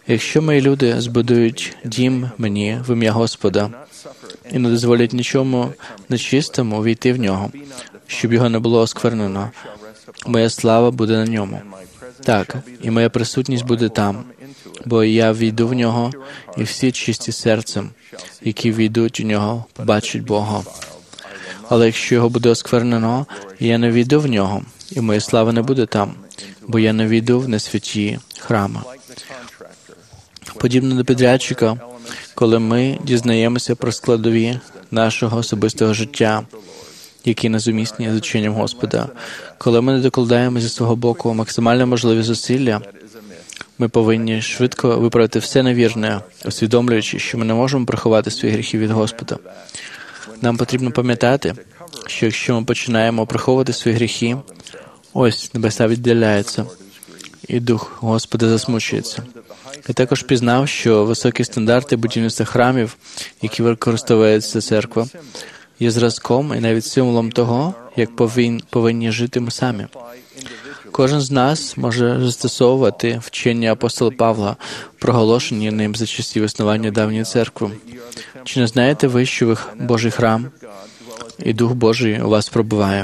Якщо мої люди збудують дім мені в ім'я Господа і не дозволять нічому нечистому війти в нього, щоб його не було осквернено, моя слава буде на ньому. Так, і моя присутність буде там, бо я війду в нього, і всі чисті серцем, які війдуть у нього, побачать Бога. Але якщо його буде осквернено, я не війду в нього, і моя слава не буде там, бо я не війду в несвяті храми. Подібно до підрядчика, коли ми дізнаємося про складові нашого особистого життя, які несумісні з ученням Господа, коли ми не докладаємо зі свого боку максимально можливі зусилля, ми повинні швидко виправити все невірне, усвідомлюючи, що ми не можемо приховати свої гріхи від Господа. Нам потрібно пам'ятати, що якщо ми починаємо приховувати свої гріхи, ось небеса віддаляються, і Дух Господа засмучується. Я також пізнав, що високі стандарти будівництва храмів, які використовується церква, є зразком і навіть символом того, як повин, повинні жити ми самі. Кожен з нас може застосовувати вчення апостола Павла, проголошені ним за часів існування давньої церкви. Чи не знаєте ви, що ви Божий храм, і Дух Божий у вас пробуває?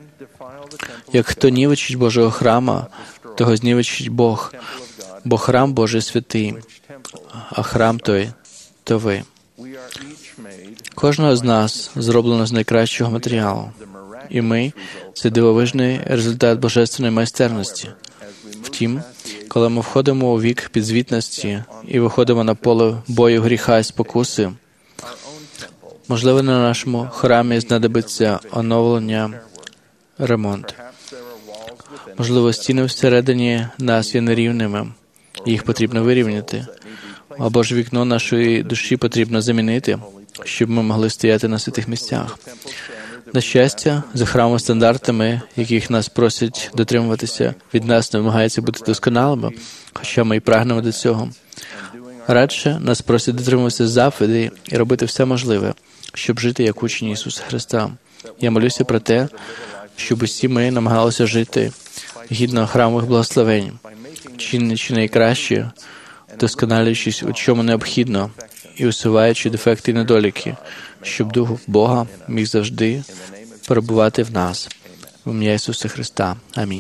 Як хто нівечить Божого храма, того знівечить Бог, бо храм Божий святий, а храм той – то ви. Кожного з нас зроблено з найкращого матеріалу, і ми – це дивовижний результат божественної майстерності. Втім, коли ми входимо у вік підзвітності і виходимо на поле бою гріха і спокуси, можливо, на нашому храмі знадобиться оновлення, ремонт. Можливо, стіни всередині нас є нерівними, їх потрібно вирівняти, або ж вікно нашої душі потрібно замінити, щоб ми могли стояти на святих місцях. На щастя, за храмовими стандартами, яких нас просять дотримуватися, від нас не вимагається бути досконалими, хоча ми і прагнемо до цього. Радше нас просять дотримуватися заповідей і робити все можливе, щоб жити як учні Ісуса Христа. Я молюся про те, щоб усі ми намагалися жити гідно храмових благословень, чинячи найкраще, вдосконалюючись у чому необхідно і усуваючи дефекти і недоліки, щоб Дух Бога міг завжди перебувати в нас. В ім'я Ісуса Христа. Амінь.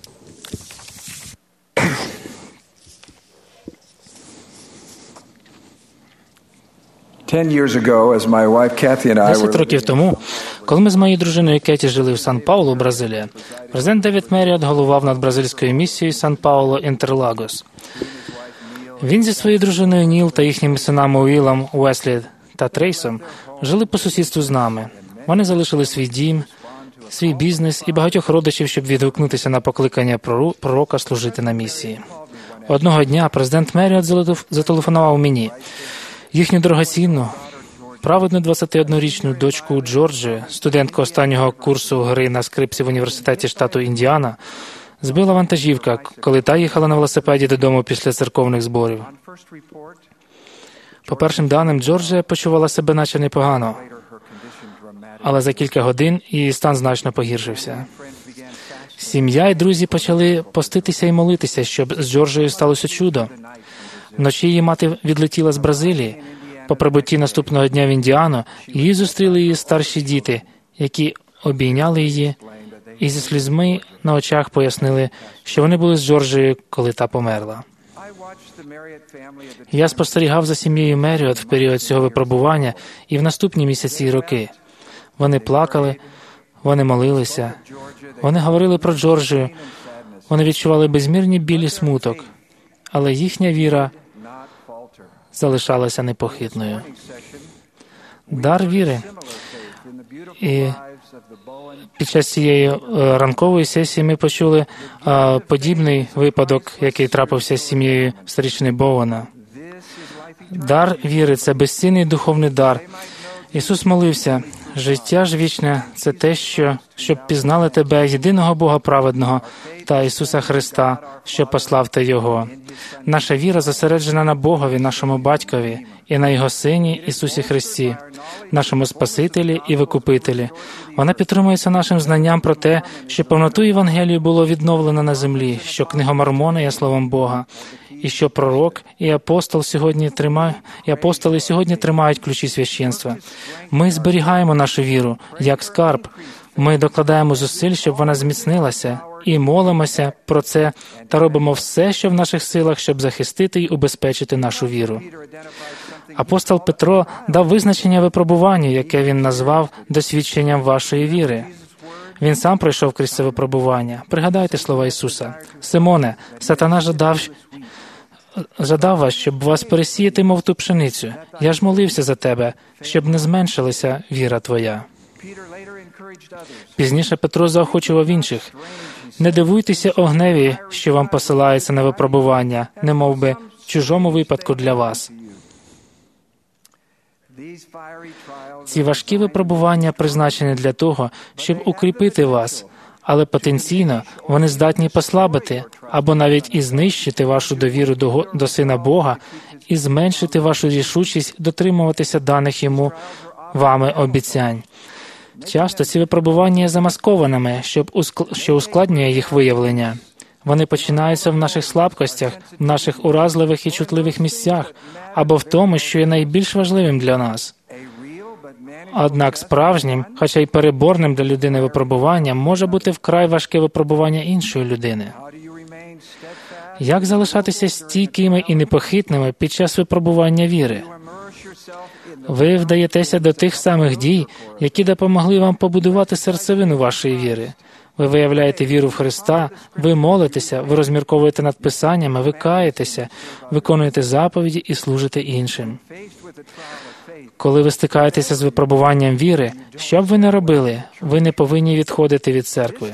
Десять років тому, коли ми з моєю дружиною Кеті жили в Сан-Паулу, Бразилія, президент Девід Меріот головував над бразильською місією Сан-Пауло Інтерлагос. Він зі своєю дружиною Ніл та їхніми синами Уілом, Уеслі та Трейсом жили по сусідству з нами. Вони залишили свій дім, свій бізнес і багатьох родичів, щоб відгукнутися на покликання пророка служити на місії. Одного дня президент Меріот зателефонував мені. Їхню дорогоцінну, праведну двадцятиоднорічну дочку Джорджію, студентку останнього курсу гри на скрипці в університеті штату Індіана, збила вантажівка, коли та їхала на велосипеді додому після церковних зборів. По першим даним, Джорджія почувала себе наче непогано, але за кілька годин її стан значно погіршився. Сім'я і друзі почали поститися і молитися, щоб з Джорджією сталося чудо. Вночі її мати відлетіла з Бразилії. По прибутті наступного дня в Індіану її зустріли її старші діти, які обійняли її і зі слізьми на очах пояснили, що вони були з Джорджією, коли та померла. Я спостерігав за сім'єю Меріот в період цього випробування і в наступні місяці і роки. Вони плакали, вони молилися, вони говорили про Джорджію, вони відчували безмірні біль і смуток, але їхня віра залишалася непохитною. Дар віри. І під час цієї ранкової сесії ми почули а, подібний випадок, який трапився з сім'єю старішини Боуена. Дар віри – це безцінний духовний дар. Ісус молився: «Життя ж вічне – це те, що, щоб пізнали Тебе, єдиного Бога праведного, та Ісуса Христа, що послав Ти Його». Наша віра зосереджена на Богові, нашому Батькові, і на Його Сині Ісусі Христі, нашому Спасителі і Викупителі. Вона підтримується нашим знанням про те, що повноту Євангелію було відновлено на землі, що книга Мормона є Словом Бога, і що пророк і апостол сьогодні тримає, і апостоли сьогодні тримають ключі священства. Ми зберігаємо нашу віру як скарб. Ми докладаємо зусиль, щоб вона зміцнилася, і молимося про це та робимо все, що в наших силах, щоб захистити і убезпечити нашу віру. Апостол Петро дав визначення випробуванню, яке він назвав досвідченням вашої віри. Він сам пройшов крізь це випробування. Пригадайте слова Ісуса. «Симоне, сатана жадав, жадав вас, щоб вас пересіяти, мов ту пшеницю. Я ж молився за тебе, щоб не зменшилася віра твоя». Пізніше Петро заохочував інших. «Не дивуйтеся огневі, що вам посилається на випробування, не мов би чужому випадку для вас». Ці важкі випробування призначені для того, щоб укріпити вас, але потенційно вони здатні послабити або навіть і знищити вашу довіру до, до Сина Бога і зменшити вашу рішучість дотримуватися даних Йому вами обіцянь. Часто ці випробування є замаскованими, щоб уск... що ускладнює їх виявлення. Вони починаються в наших слабкостях, в наших уразливих і чутливих місцях, або в тому, що є найбільш важливим для нас. Однак справжнім, хоча й переборним для людини випробуванням, може бути вкрай важке випробування іншої людини. Як залишатися стійкими і непохитними під час випробування віри? Ви вдаєтеся до тих самих дій, які допомогли вам побудувати серцевину вашої віри. Ви виявляєте віру в Христа, ви молитеся, ви розмірковуєте над Писаннями, ви каєтеся, виконуєте заповіді і служите іншим. Коли ви стикаєтеся з випробуванням віри, що б ви не робили, ви не повинні відходити від церкви.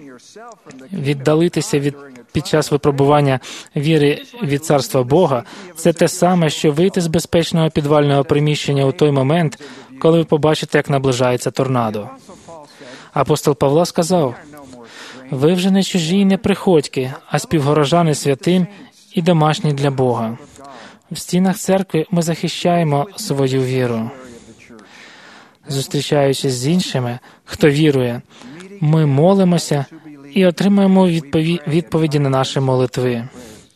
Віддалитися від, під час випробування віри від Царства Бога – це те саме, що вийти з безпечного підвального приміщення у той момент, коли ви побачите, як наближається торнадо. Апостол Павло сказав: «Ви вже не чужі і не приходьки, а співгорожани святим і домашні для Бога». В стінах церкви ми захищаємо свою віру. Зустрічаючись з іншими, хто вірує, ми молимося і отримуємо відпові... відповіді на наші молитви.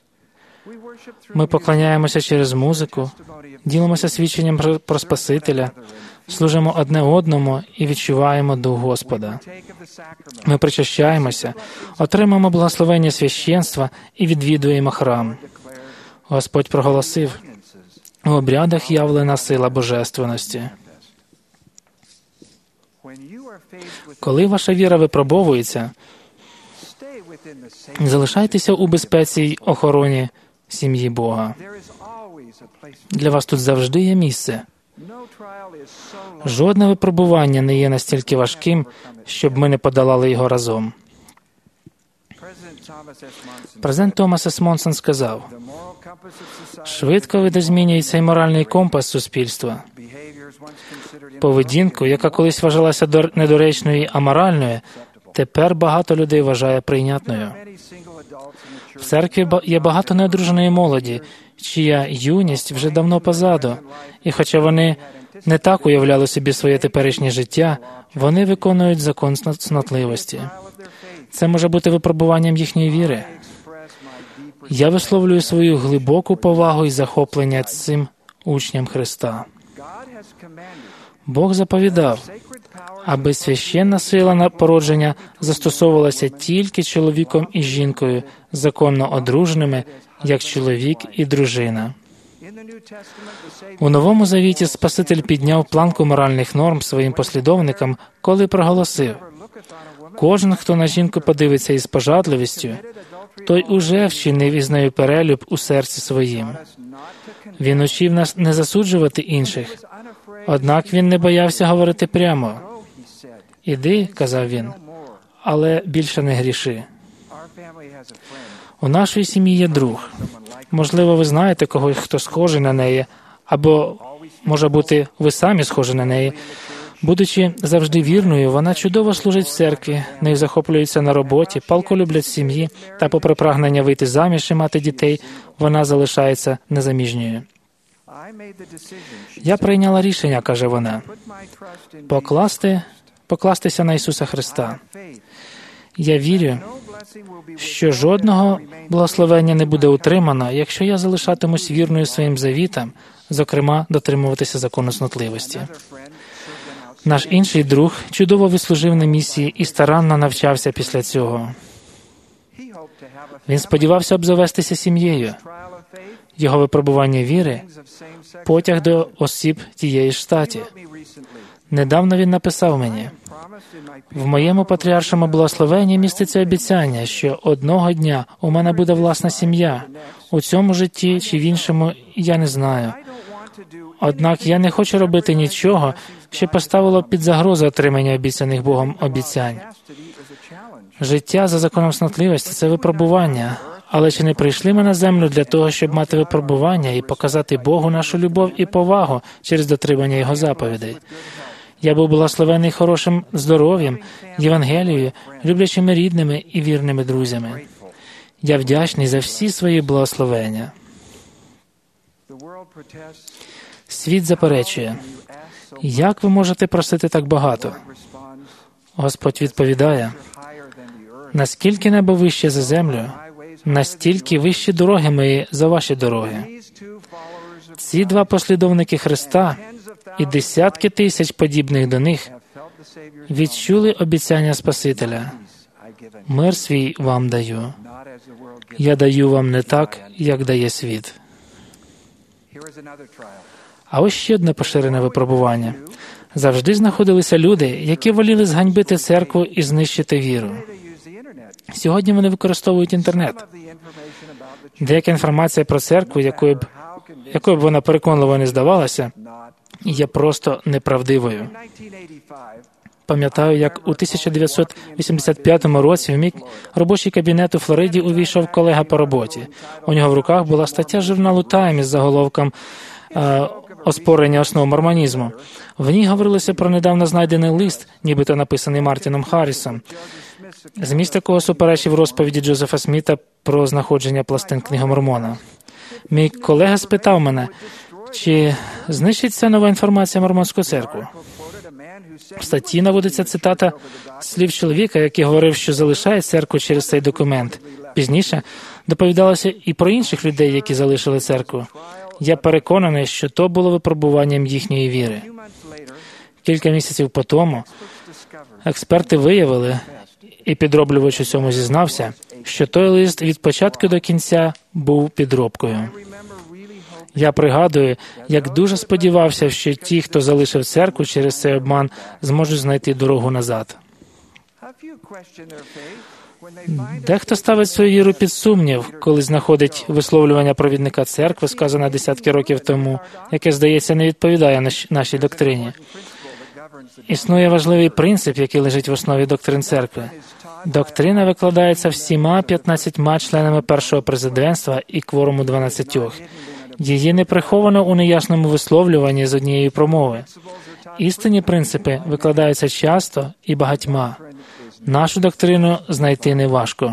Ми поклоняємося через музику, ділимося свідченням про Спасителя, служимо одне одному і відчуваємо Дух Господа. Ми причащаємося, отримуємо благословення священства і відвідуємо храм. Господь проголосив: «У обрядах явлена сила божественності». Коли ваша віра випробовується, залишайтеся у безпеці й охороні сім'ї Бога. Для вас тут завжди є місце. Жодне випробування не є настільки важким, щоб ми не подолали його разом. Президент Томас С. Монсон сказав: «Швидко видозмінюється й моральний компас суспільства. Поведінку, яка колись вважалася недоречною і аморальною, тепер багато людей вважає прийнятною. В церкві є багато неодруженої молоді, чия юність вже давно позаду, і хоча вони не так уявляли собі своє теперішнє життя, вони виконують закон цнотливості. Це може бути випробуванням їхньої віри. Я висловлюю свою глибоку повагу і захоплення цим учням Христа. Бог заповідав, аби священна сила на породження застосовувалася тільки чоловіком і жінкою, законно одруженими, як чоловік і дружина. У Новому Завіті Спаситель підняв планку моральних норм своїм послідовникам, коли проголосив: «Кожен, хто на жінку подивиться із пожадливістю, той уже вчинив із нею перелюб у серці своїм». Він учив нас не засуджувати інших, однак він не боявся говорити прямо. «Іди», – казав він, – «але більше не гріши». У нашій сім'ї є друг. Можливо, ви знаєте когось, хто схожий на неї, або, може бути, ви самі схожі на неї. Будучи завжди вірною, вона чудово служить в церкві, нею захоплюється на роботі, палко люблять сім'ї, та попри прагнення вийти заміж і мати дітей, вона залишається незаміжньою. «Я прийняла рішення», – каже вона, – «покласти, покластися на Ісуса Христа. Я вірю, що жодного благословення не буде утримано, якщо я залишатимусь вірною своїм завітам, зокрема, дотримуватися закону снотливості. Наш інший друг чудово вислужив на місії і старанно навчався після цього. Він сподівався обзавестися сім'єю. Його випробування віри – потяг до осіб тієї ж статі. Недавно він написав мені: «В моєму патріаршому благословенні міститься обіцяння, що одного дня у мене буде власна сім'я. У цьому житті чи в іншому я не знаю. Однак я не хочу робити нічого, що поставило під загрозу отримання обіцяних Богом обіцянь. Життя за законом снотливості – це випробування. Але чи не прийшли ми на землю для того, щоб мати випробування і показати Богу нашу любов і повагу через дотримання Його заповідей? Я був благословений хорошим здоров'ям, Євангелією, люблячими рідними і вірними друзями. Я вдячний за всі свої благословення». Світ заперечує: «Як ви можете просити так багато?» Господь відповідає: «Наскільки небо вище за землю, настільки вищі дороги мої за ваші дороги». Ці два послідовники Христа і десятки тисяч подібних до них відчули обіцяння Спасителя: «Мир свій вам даю. Я даю вам не так, як дає світ». А ось ще одне поширене випробування. Завжди знаходилися люди, які воліли зганьбити церкву і знищити віру. Сьогодні вони використовують інтернет. Деяка інформація про церкву, якою б, якою б вона переконливо не здавалася, є просто неправдивою. Пам'ятаю, як у тисяча дев'ятсот вісімдесят п'ятому році в мій робочий кабінет у Флориді увійшов колега по роботі. У нього в руках була стаття журналу «Тайм» із заголовком е, «Оспорення основ мормонізму». В ній говорилося про недавно знайдений лист, нібито написаний Мартіном Харрісом. Зміст такого суперечив розповіді Джозефа Сміта про знаходження пластин Книги Мормона. Мій колега спитав мене, чи знищить ця нова інформація Мормонську церкву. В статті наводиться цитата слів чоловіка, який говорив, що залишає церкву через цей документ. Пізніше доповідалося і про інших людей, які залишили церкву. Я переконаний, що то було випробуванням їхньої віри. Кілька місяців по тому експерти виявили, і підроблювач у цьому зізнався, що той лист від початку до кінця був підробкою. Я пригадую, як дуже сподівався, що ті, хто залишив церкву через цей обман, зможуть знайти дорогу назад. Дехто ставить свою віру під сумнів, коли знаходить висловлювання провідника церкви, сказане десятки років тому, яке, здається, не відповідає нашій доктрині. Існує важливий принцип, який лежить в основі доктрин церкви. Доктрина викладається всіма п'ятнадцятьма членами першого президентства і кворуму дванадцятьох. Її не приховано у неясному висловлюванні з однієї промови. Істинні принципи викладаються часто і багатьма. Нашу доктрину знайти неважко.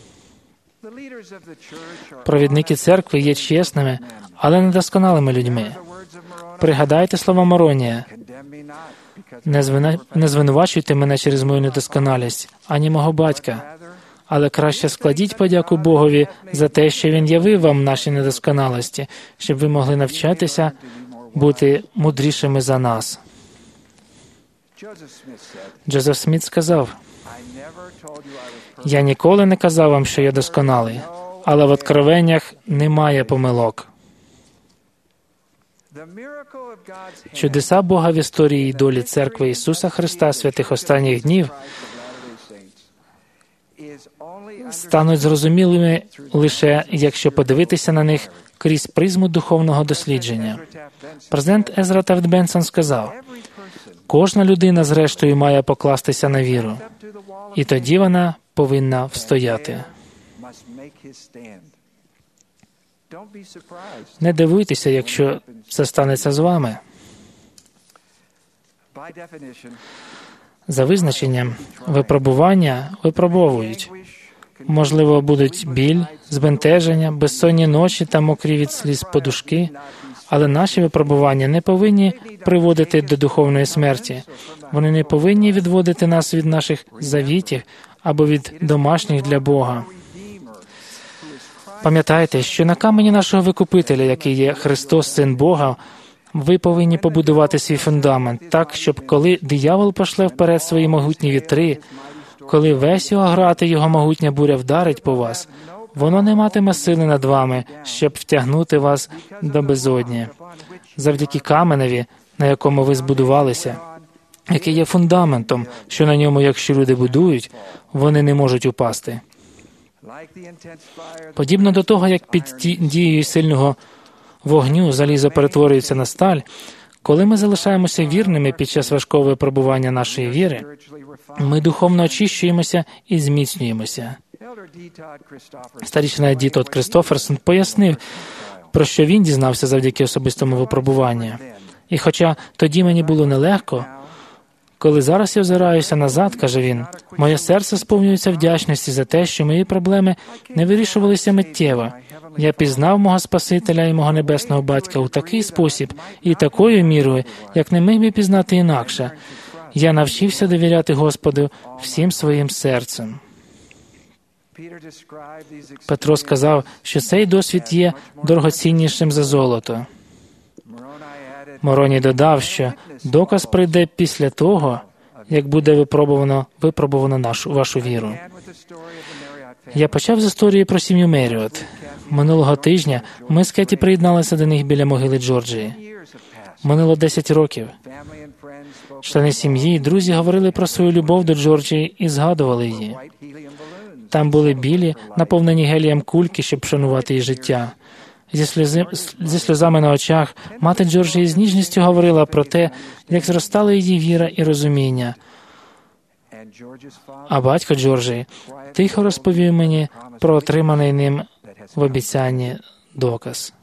Провідники церкви є чесними, але недосконалими людьми. Пригадайте слова Моронія: «Не, звина... не звинувачуйте мене через мою недосконалість, ані мого батька, але краще складіть подяку Богові за те, що Він явив вам наші недосконалості, щоб ви могли навчатися бути мудрішими за нас». Джозеф Сміт сказав: «Я ніколи не казав вам, що я досконалий, але в откровеннях немає помилок». Чудеса Бога в історії і долі Церкви Ісуса Христа святих останніх днів стануть зрозумілими лише, якщо подивитися на них крізь призму духовного дослідження. Президент Езра Тафт Бенсон сказав: «Кожна людина, зрештою, має покластися на віру, і тоді вона повинна встояти». Не дивуйтеся, якщо це станеться з вами. За визначенням, випробування випробовують. Можливо, будуть біль, збентеження, безсонні ночі та мокрі від сліз подушки, але наші випробування не повинні приводити до духовної смерті. Вони не повинні відводити нас від наших завітів, або від домашніх для Бога. Пам'ятайте, що на камені нашого Викупителя, який є Христос, Син Бога, ви повинні побудувати свій фундамент так, щоб коли диявол пошле вперед свої могутні вітри, коли весь його град і його могутня буря вдарить по вас, воно не матиме сили над вами, щоб втягнути вас до безодні. Завдяки каменеві, на якому ви збудувалися, який є фундаментом, що на ньому, якщо люди будують, вони не можуть упасти. Подібно до того, як під дією сильного вогню залізо перетворюється на сталь, коли ми залишаємося вірними під час важкого випробування нашої віри, ми духовно очищуємося і зміцнюємося. Старішина Ді Тодд Крістоферсон пояснив, про що він дізнався завдяки особистому випробуванню. І хоча тоді мені було нелегко, коли зараз я озираюся назад, каже він, моє серце сповнюється вдячності за те, що мої проблеми не вирішувалися миттєво. Я пізнав мого Спасителя і мого Небесного Батька у такий спосіб і такою мірою, як не міг би пізнати інакше. Я навчився довіряти Господу всім своїм серцем. Петро сказав, що цей досвід є дорогоціннішим за золото. Мороні додав, що доказ прийде після того, як буде випробовано, випробовано нашу, вашу віру. Я почав з історії про сім'ю Меріот. Минулого тижня ми з Кеті приєдналися до них біля могили Джорджії. Минуло десять років. Члени сім'ї і друзі говорили про свою любов до Джорджії і згадували її. Там були білі, наповнені гелієм кульки, щоб вшанувати її життя. Зі, сльози, зі сльозами на очах мати Джорджії з ніжністю говорила про те, як зростала її віра і розуміння. А батько Джорджії тихо розповів мені про отриманий ним в обіцянні доказ.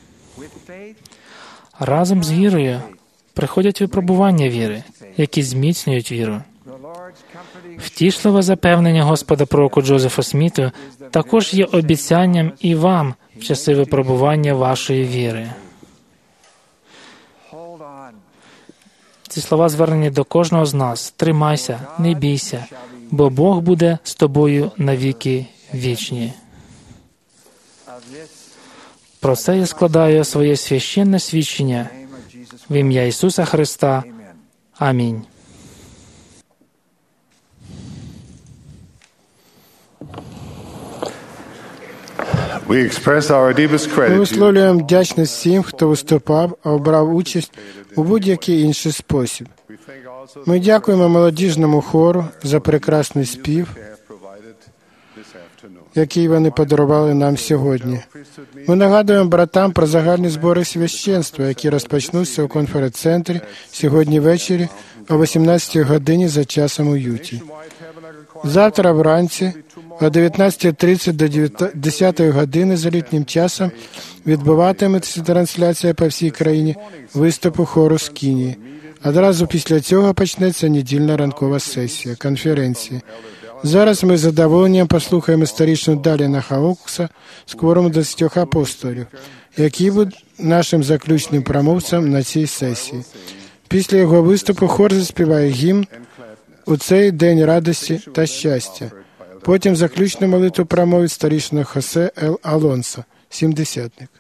Разом з вірою приходять випробування віри, які зміцнюють віру. Втішливе запевнення Господа пророку Джозефа Сміту також є обіцянням і вам в часи випробування вашої віри. Ці слова звернені до кожного з нас. Тримайся, не бійся, бо Бог буде з тобою навіки вічні. Про це я складаю своє священне свідчення в ім'я Ісуса Христа. Амінь. Ми висловлюємо вдячність всім, хто виступав, а обрав участь у будь-який інший спосіб. Ми дякуємо молодіжному хору за прекрасний спів, який вони подарували нам сьогодні. Ми нагадуємо братам про загальні збори священства, які розпочнуться у конференц-центрі сьогодні ввечері о вісімнадцятій годині за часом у Юті. Завтра вранці о дев'ятнадцятій тридцять до десятої години за літнім часом відбуватиметься трансляція по всій країні виступу хору з Кенії. Одразу після цього почнеться недільна ранкова сесія конференції. Зараз ми з задоволенням послухаємо старішину Даліна Хаукса з кворуму двадцятьох апостолів, який буде нашим заключним промовцем на цій сесії. Після його виступу хор заспіває гімн «У цей день радості та щастя». Потім заключну молитву промовить старішина Хосе Ел Алонсо, сімдесятник.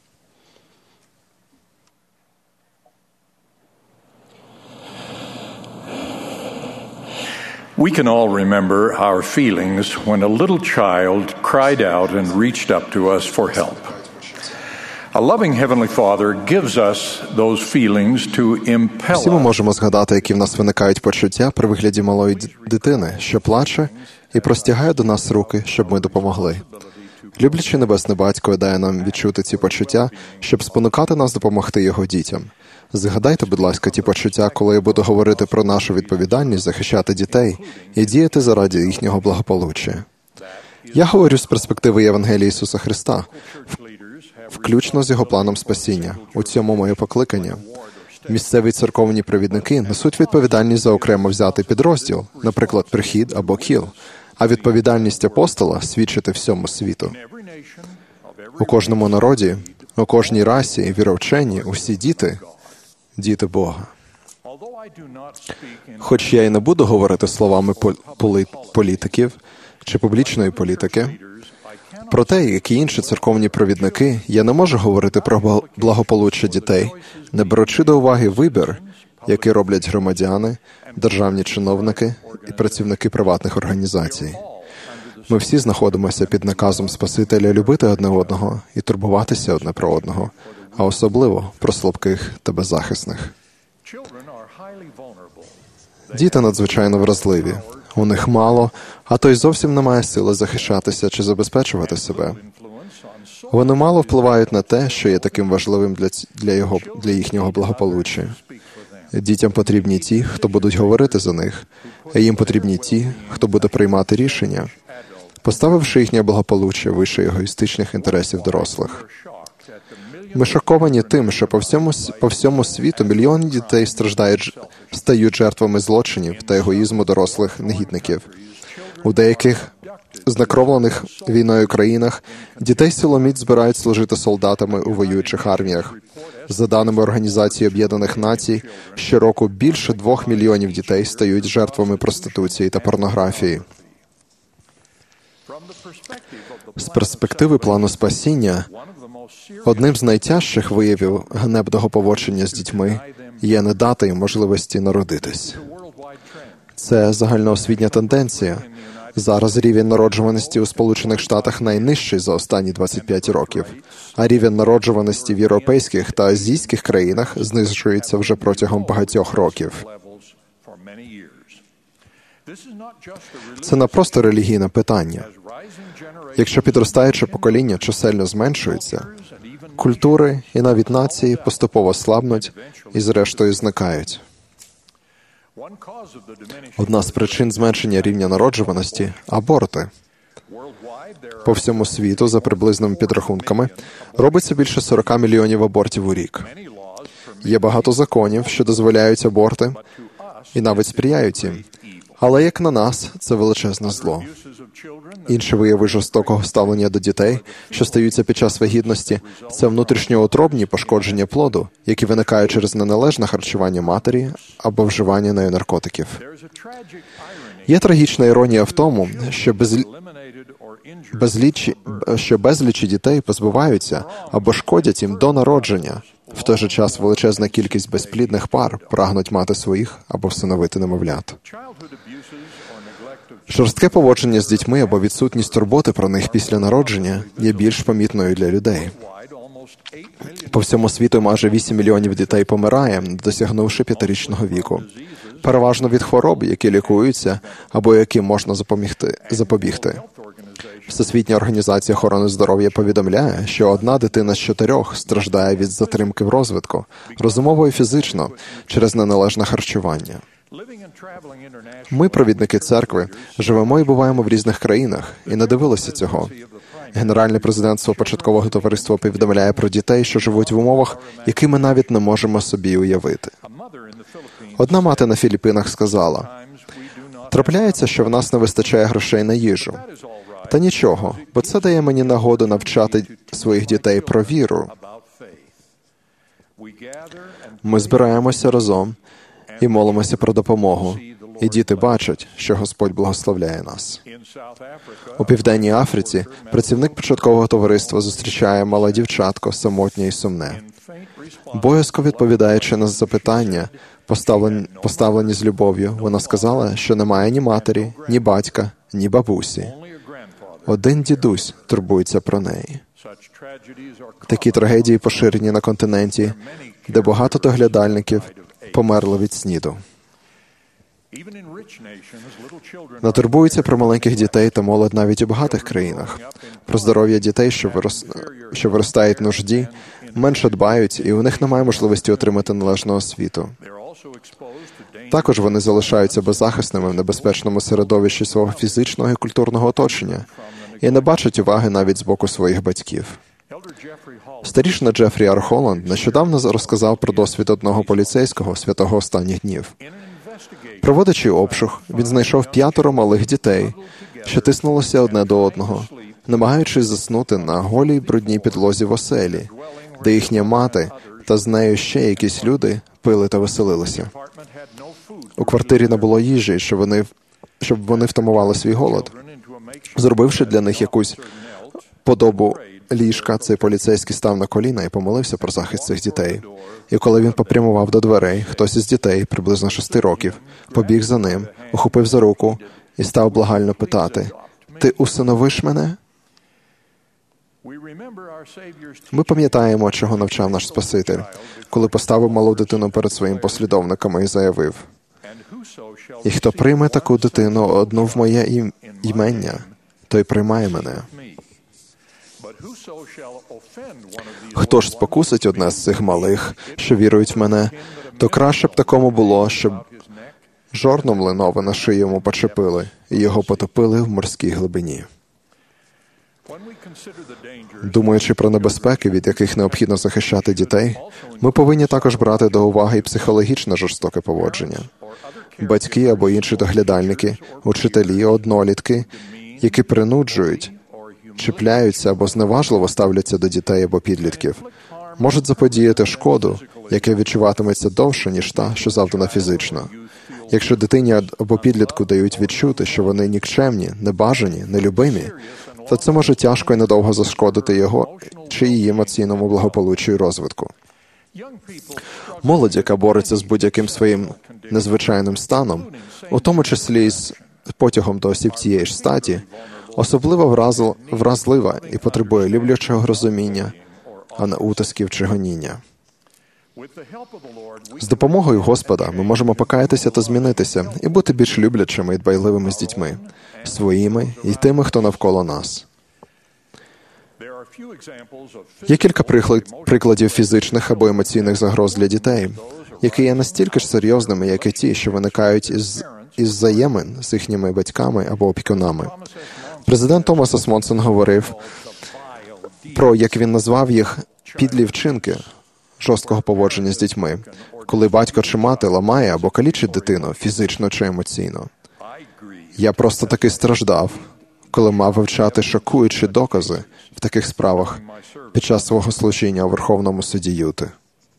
We can all remember our feelings when a little child cried out and reached up to us for help. A loving Heavenly Father gives us those feelings to impel us. Всі ми можемо згадати, які в нас виникають почуття при вигляді малої дитини, що плаче і простягає до нас руки, щоб ми допомогли. Люблячий Небесний Батько дає нам відчути ці почуття, щоб спонукати нас допомогти Його дітям. Згадайте, будь ласка, ті почуття, коли я буду говорити про нашу відповідальність захищати дітей і діяти заради їхнього благополуччя. Я говорю з перспективи Євангелія Ісуса Христа, включно з Його планом спасіння. У цьому моє покликання. Місцеві церковні провідники несуть відповідальність за окремо взятий підрозділ, наприклад, прихід або кіл, а відповідальність апостола – свідчити всьому світу. У кожному народі, у кожній расі і віровченні усі діти – діти Бога. Хоч я й не буду говорити словами поли- політиків чи публічної політики, проте, як і інші церковні провідники, я не можу говорити про благополуччя дітей, не беручи до уваги вибір, який роблять громадяни, державні чиновники і працівники приватних організацій. Ми всі знаходимося під наказом Спасителя любити одне одного і турбуватися одне про одного, а особливо про слабких та беззахисних. Діти надзвичайно вразливі. У них мало, а то й зовсім немає сили захищатися чи забезпечувати себе. Вони мало впливають на те, що є таким важливим для, для, його, для їхнього благополуччя. Дітям потрібні ті, хто будуть говорити за них, а їм потрібні ті, хто буде приймати рішення, поставивши їхнє благополуччя вище егоїстичних інтересів дорослих. Ми шоковані тим, що по всьому, по всьому світу мільйони дітей страждають, стають жертвами злочинів та егоїзму дорослих негідників. У деяких знекровлених війною країнах дітей силоміць збирають служити солдатами у воюючих арміях. За даними Організації Об'єднаних Націй, щороку більше двох мільйонів дітей стають жертвами проституції та порнографії. З перспективи плану спасіння, одним з найтяжчих виявів ганебного поводження з дітьми є не дати їм можливості народитись. Це загальноосвітня тенденція. Зараз рівень народжуваності у Сполучених Штатах найнижчий за останні двадцять п'ять років, а рівень народжуваності в європейських та азійських країнах знижується вже протягом багатьох років. Це не просто релігійне питання. Якщо підростаюче покоління чисельно зменшується, культури і навіть нації поступово слабнуть і зрештою зникають. Одна з причин зменшення рівня народжуваності – аборти. По всьому світу, за приблизними підрахунками, робиться більше сорок мільйонів абортів у рік. Є багато законів, що дозволяють аборти і навіть сприяють їм. Але, як на нас, це величезне зло. Інші вияви жорстокого ставлення до дітей, що стаються під час вагітності, це внутрішньоутробні пошкодження плоду, які виникають через неналежне харчування матері або вживання нею наркотиків. Є трагічна іронія в тому, що без... безлічі... що безлічі дітей позбуваються або шкодять їм до народження. В той же час величезна кількість безплідних пар прагнуть мати своїх або всиновити немовлят. Жорстке поводження з дітьми або відсутність турботи про них після народження є більш помітною для людей. По всьому світу майже вісім мільйонів дітей помирає, не досягнувши п'ятирічного віку. Переважно від хвороб, які лікуються або яким можна запобігти. запобігти. Всесвітня організація охорони здоров'я повідомляє, що одна дитина з чотирьох страждає від затримки в розвитку, розумово і фізично, через неналежне харчування. Ми, провідники церкви, живемо і буваємо в різних країнах, і не дивилися цього. Генеральне президентство початкового товариства повідомляє про дітей, що живуть в умовах, які ми навіть не можемо собі уявити. Одна мати на Філіппінах сказала: «Трапляється, що в нас не вистачає грошей на їжу. Та нічого, бо це дає мені нагоду навчати своїх дітей про віру». Ми збираємося разом і молимося про допомогу, і діти бачать, що Господь благословляє нас. У Південній Африці працівник початкового товариства зустрічає мале дівчатко, самотнє і сумне. Боязко відповідаючи на запитання, поставлені, поставлені з любов'ю, вона сказала, що немає ні матері, ні батька, ні бабусі. Один дідусь турбується про неї. Такі трагедії поширені на континенті, де багато доглядальників померли від СНІДу. Натурбуються про маленьких дітей та молодь навіть у багатих країнах. Про здоров'я дітей, що, вирос... що виростають в нужді, менше дбають, і у них немає можливості отримати належну освіту. Також вони залишаються беззахисними в небезпечному середовищі свого фізичного і культурного оточення і не бачать уваги навіть з боку своїх батьків. Старішина Джефрі Ар Холланд нещодавно розказав про досвід одного поліцейського святого останніх днів. Проводячи обшук, він знайшов п'ятеро малих дітей, що тиснулося одне до одного, намагаючись заснути на голій брудній підлозі в оселі, де їхня мати та з нею ще якісь люди пили та веселилися. У квартирі не було їжі, щоб вони, щоб вони втамували свій голод. Зробивши для них якусь подобу ліжка, цей поліцейський став на коліна і помолився про захист цих дітей. І коли він попрямував до дверей, хтось із дітей, приблизно шести років, побіг за ним, ухопив за руку і став благально питати: «Ти усиновиш мене?» Ми пам'ятаємо, чого навчав наш Спаситель, коли поставив малу дитину перед своїми послідовниками і заявив: «І хто прийме таку дитину одну в моє ім... імення, той приймає мене. Хто ж спокусить одне з цих малих, що вірують в мене, то краще б такому було, щоб жорно млинове на шию йому почепили і його потопили в морській глибині». Думаючи про небезпеки, від яких необхідно захищати дітей, ми повинні також брати до уваги і психологічне жорстоке поводження. Батьки або інші доглядальники, учителі, однолітки, які принуджують, чіпляються або зневажливо ставляться до дітей або підлітків, можуть заподіяти шкоду, яка відчуватиметься довше, ніж та, що завдана фізично. Якщо дитині або підлітку дають відчути, що вони нікчемні, небажані, нелюбимі, то це може тяжко і недовго зашкодити його чи її емоційному благополуччю і розвитку. Молодь, яка бореться з будь-яким своїм незвичайним станом, у тому числі і з потягом до осіб цієї ж статі, особливо вразлива і потребує люблячого розуміння, а не утисків чи гоніння. З допомогою Господа ми можемо покаятися та змінитися і бути більш люблячими і дбайливими з дітьми, своїми і тими, хто навколо нас. Є кілька прикладів фізичних або емоційних загроз для дітей, які є настільки ж серйозними, як і ті, що виникають із, із взаємин з їхніми батьками або опікунами. Президент Томас Есмонсон говорив про, як він назвав їх, підлі вчинки жорсткого поводження з дітьми, коли батько чи мати ламає або калічить дитину фізично чи емоційно. Я просто таки страждав, коли мав вивчати шокуючі докази в таких справах під час свого служіння у Верховному суді Юти.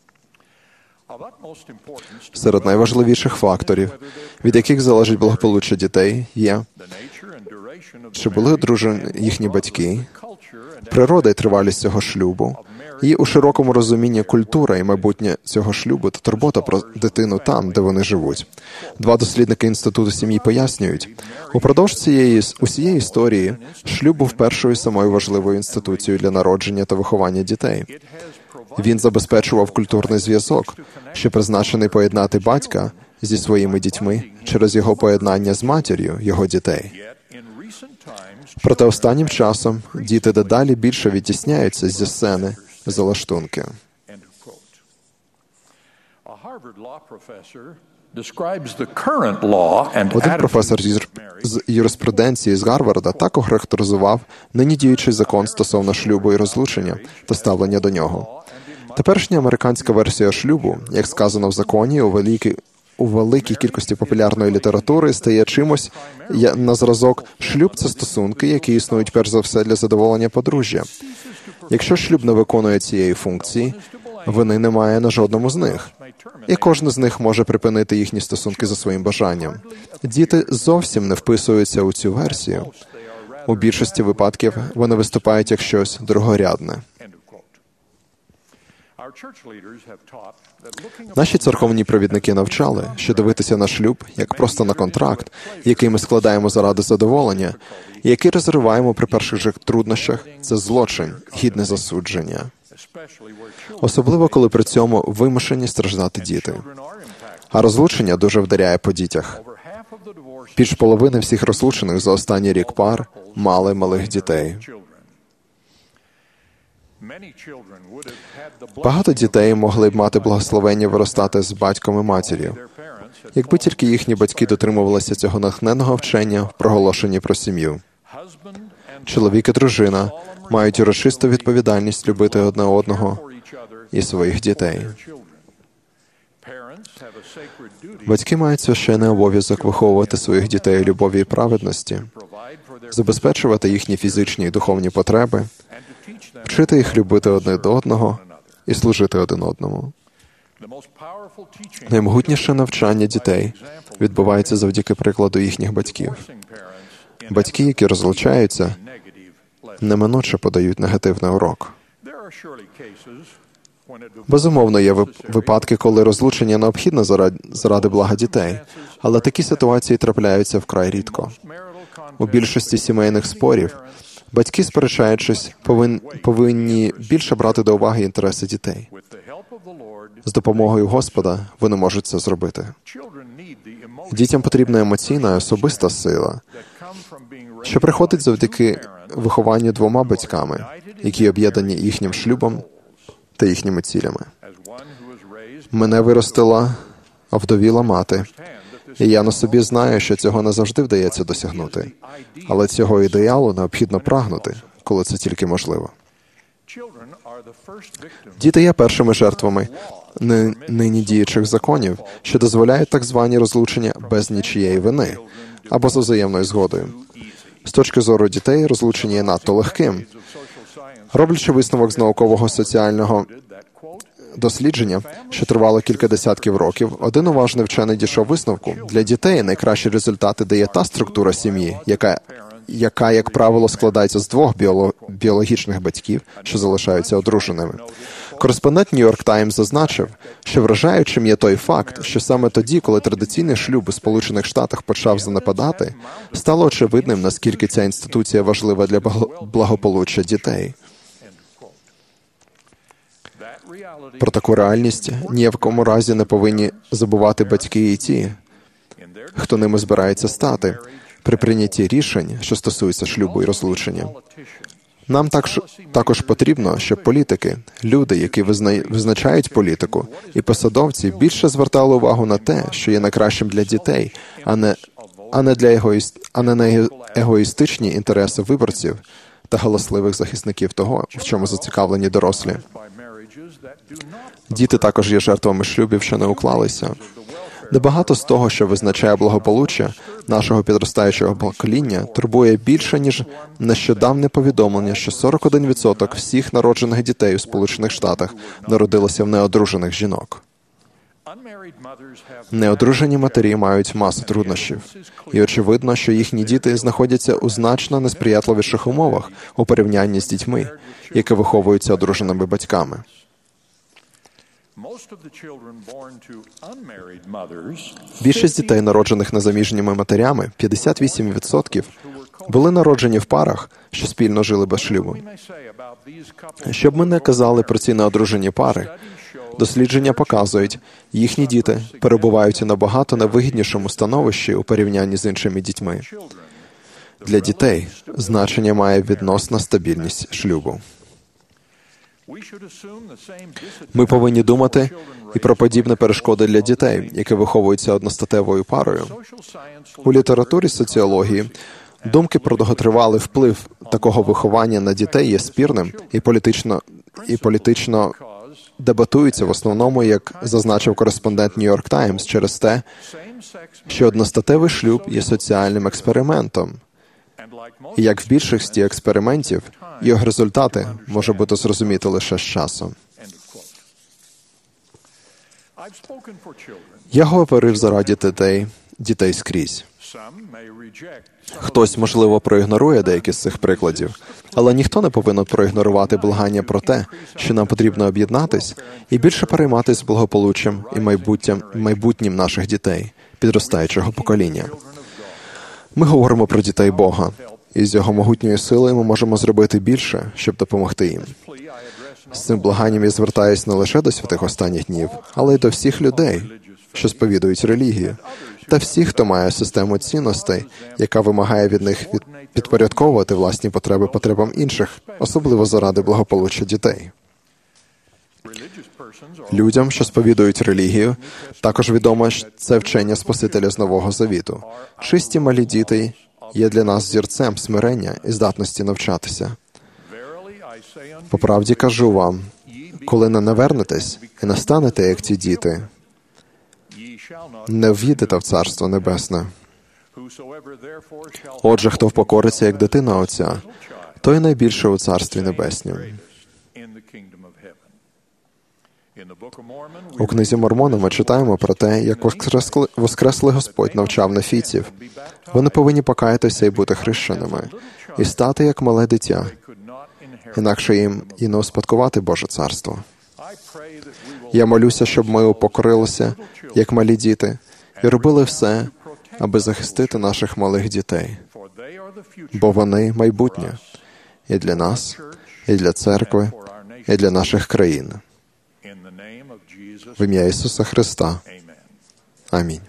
Серед найважливіших факторів, від яких залежить благополуччя дітей, є, чи були одружені їхні батьки, природа і тривалість цього шлюбу, і у широкому розумінні культура і майбутнє цього шлюбу та турбота про дитину там, де вони живуть. Два дослідники Інституту сім'ї пояснюють, упродовж цієї усієї історії шлюб був першою самою важливою інституцією для народження та виховання дітей. Він забезпечував культурний зв'язок, що призначений поєднати батька зі своїми дітьми через його поєднання з матір'ю його дітей. Проте останнім часом діти дедалі більше відтісняються зі сцени за лаштунки. Один професор з юриспруденції з Гарварда так охарактеризував нині діючий закон стосовно шлюбу і розлучення та ставлення до нього. Теперішня американська версія шлюбу, як сказано в законі, у великій у великій кількості популярної літератури стає чимось на зразок «шлюб – це стосунки, які існують перш за все для задоволення подружжя». Якщо шлюб не виконує цієї функції, вини немає на жодному з них. І кожен з них може припинити їхні стосунки за своїм бажанням. Діти зовсім не вписуються у цю версію. У більшості випадків вони виступають як щось другорядне. Наші церковні провідники навчали, що дивитися на шлюб як просто на контракт, який ми складаємо заради задоволення, і який розриваємо при перших же труднощах, це злочин, гідне засудження. Особливо, коли при цьому вимушені страждати діти. А розлучення дуже вдаряє по дітях. Більш половини всіх розлучених за останній рік пар мали малих дітей. Багато дітей могли б мати благословення виростати з батьком і матір'ю, якби тільки їхні батьки дотримувалися цього натхненного вчення в проголошенні про сім'ю. Чоловік і дружина мають урочисту відповідальність любити одне одного і своїх дітей. Батьки мають священний обов'язок виховувати своїх дітей у любові і праведності, забезпечувати їхні фізичні і духовні потреби, вчити їх любити одне до одного і служити один одному. Наймогутніше навчання дітей відбувається завдяки прикладу їхніх батьків. Батьки, які розлучаються, неминуче подають негативний урок. Безумовно, є випадки, коли розлучення необхідне заради блага дітей, але такі ситуації трапляються вкрай рідко. У більшості сімейних спорів батьки, сперечаючись, повинні більше брати до уваги інтереси дітей. З допомогою Господа вони можуть це зробити. Дітям потрібна емоційна і особиста сила, що приходить завдяки вихованню двома батьками, які об'єднані їхнім шлюбом та їхніми цілями. Мене виростила овдовіла мати, і я на собі знаю, що цього не завжди вдається досягнути. Але цього ідеалу необхідно прагнути, коли це тільки можливо. Діти є першими жертвами нині діючих законів, що дозволяють так звані розлучення без нічієї вини або за взаємною згодою. З точки зору дітей, розлучення є надто легким. Роблячи висновок з наукового соціального дослідження, що тривало кілька десятків років, один уважний вчений дійшов висновку: для дітей найкращі результати дає та структура сім'ї, яка, яка як правило, складається з двох біоло... біологічних батьків, що залишаються одруженими. Кореспондент Нью-Йорк Таймс зазначив, що вражаючим є той факт, що саме тоді, коли традиційний шлюб у Сполучених Штатах почав занепадати, стало очевидним, наскільки ця інституція важлива для благополуччя дітей. Про таку реальність ні в якому разі не повинні забувати батьки і ті, хто ними збирається стати, при прийнятті рішень, що стосуються шлюбу і розлучення. Нам також, також потрібно, щоб політики, люди, які визна... визначають політику, і посадовці більше звертали увагу на те, що є найкращим для дітей, а не, а не, для егоїст... а не на егоїстичні інтереси виборців та галасливих захисників того, в чому зацікавлені дорослі. Діти також є жертвами шлюбів, що не уклалися. Небагато з того, що визначає благополуччя нашого підростаючого покоління, турбує більше, ніж нещодавне повідомлення, що сорок один відсоток всіх народжених дітей у Сполучених Штатах народилося в неодружених жінок. Неодружені матері мають масу труднощів, і очевидно, що їхні діти знаходяться у значно несприятливіших умовах у порівнянні з дітьми, які виховуються одруженими батьками. Більшість дітей, народжених незаміжніми матерями, п'ятдесят вісім відсотків, були народжені в парах, що спільно жили без шлюбу. Щоб ми не казали про ці неодружені пари, дослідження показують, їхні діти перебувають у набагато невигіднішому становищі у порівнянні з іншими дітьми. Для дітей значення має відносна стабільність шлюбу. Ми повинні думати і про подібні перешкоди для дітей, які виховуються одностатевою парою. У літературі соціології думки про довготривалий вплив такого виховання на дітей є спірним і політично, і політично дебатуються в основному, як зазначив кореспондент Нью-Йорк Таймс, через те, що одностатевий шлюб є соціальним експериментом. І як в більшості експериментів, його результати може бути зрозуміти лише з часом. Я говорив заради дітей, дітей скрізь. Хтось, можливо, проігнорує деякі з цих прикладів, але ніхто не повинен проігнорувати благання про те, що нам потрібно об'єднатись і більше перейматись благополуччям і майбутнім, майбутнім наших дітей, підростаючого покоління. Ми говоримо про дітей Бога, і з Його могутньою силою ми можемо зробити більше, щоб допомогти їм. З цим благанням я звертаюсь не лише до святих останніх днів, але й до всіх людей, що сповідують релігію, та всіх, хто має систему цінностей, яка вимагає від них підпорядковувати власні потреби потребам інших, особливо заради благополуччя дітей. Людям, що сповідують релігію, також відомо це вчення Спасителя з Нового Завіту. Чисті малі діти є для нас зірцем смирення і здатності навчатися. По правді кажу вам, коли не навернетесь і не станете, як ці діти, не ввійдете в Царство Небесне. Отже, хто впокориться, як дитина Отця, той найбільше у Царстві Небеснім. У книзі Мормона ми читаємо про те, як воскресли, воскреслий Господь навчав нефійців. Вони повинні покаятися і бути хрещеними, і стати як мале дитя, інакше їм і не успадкувати Боже царство. Я молюся, щоб ми упокорилися, як малі діти, і робили все, аби захистити наших малих дітей. Бо вони майбутнє і для нас, і для церкви, і для наших країн. В ім'я Ісуса Христа. Амінь.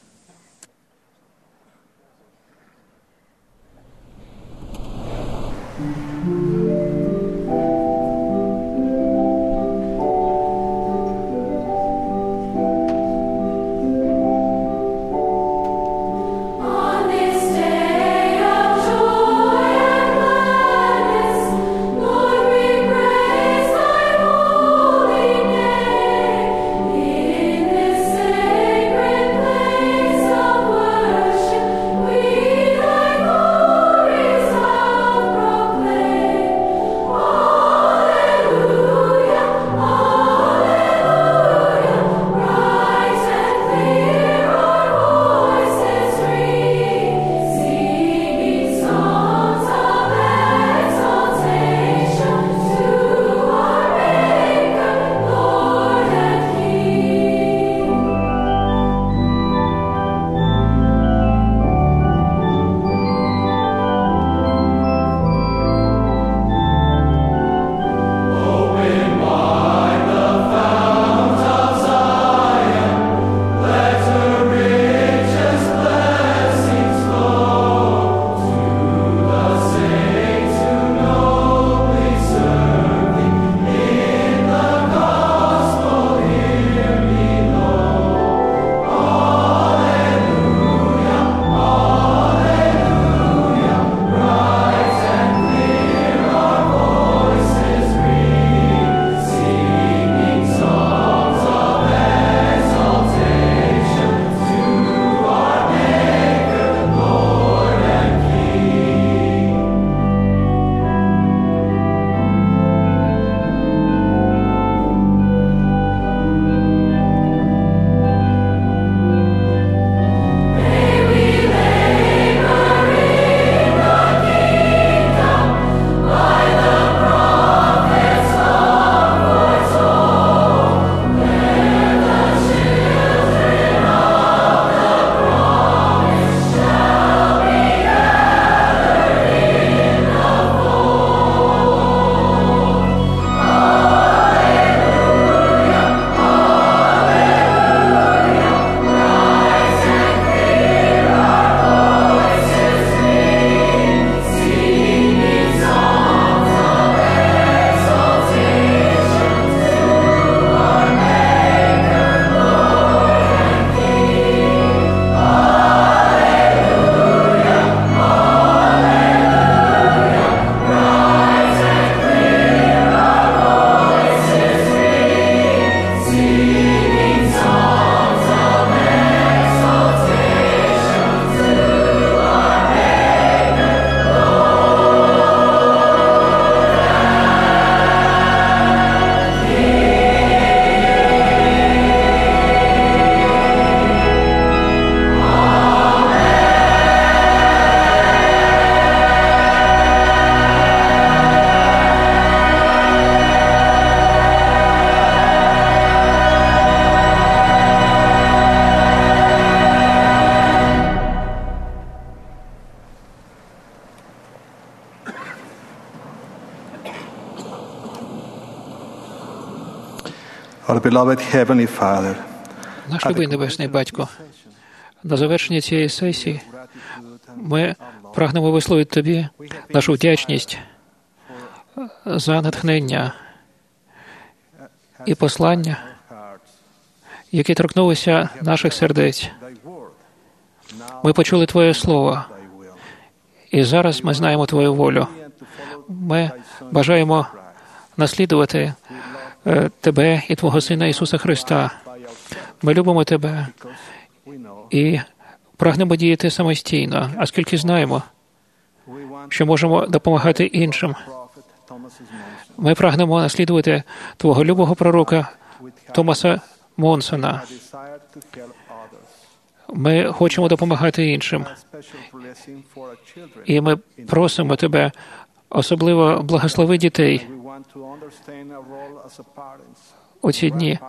Our beloved Heavenly Father, Наш любий Небесний Батько, на завершення цієї сесії ми прагнемо висловити Тобі нашу вдячність за натхнення і послання, які торкнулися наших сердець. Ми почули Твоє Слово, і зараз ми знаємо Твою волю. Ми бажаємо наслідувати Тебе і Твого Сина Ісуса Христа. Ми любимо Тебе і прагнемо діяти самостійно, оскільки знаємо, що можемо допомагати іншим. Ми прагнемо наслідувати Твого любого пророка Томаса Монсона. Ми хочемо допомагати іншим. І ми просимо Тебе, особливо благослови дітей у ці дні.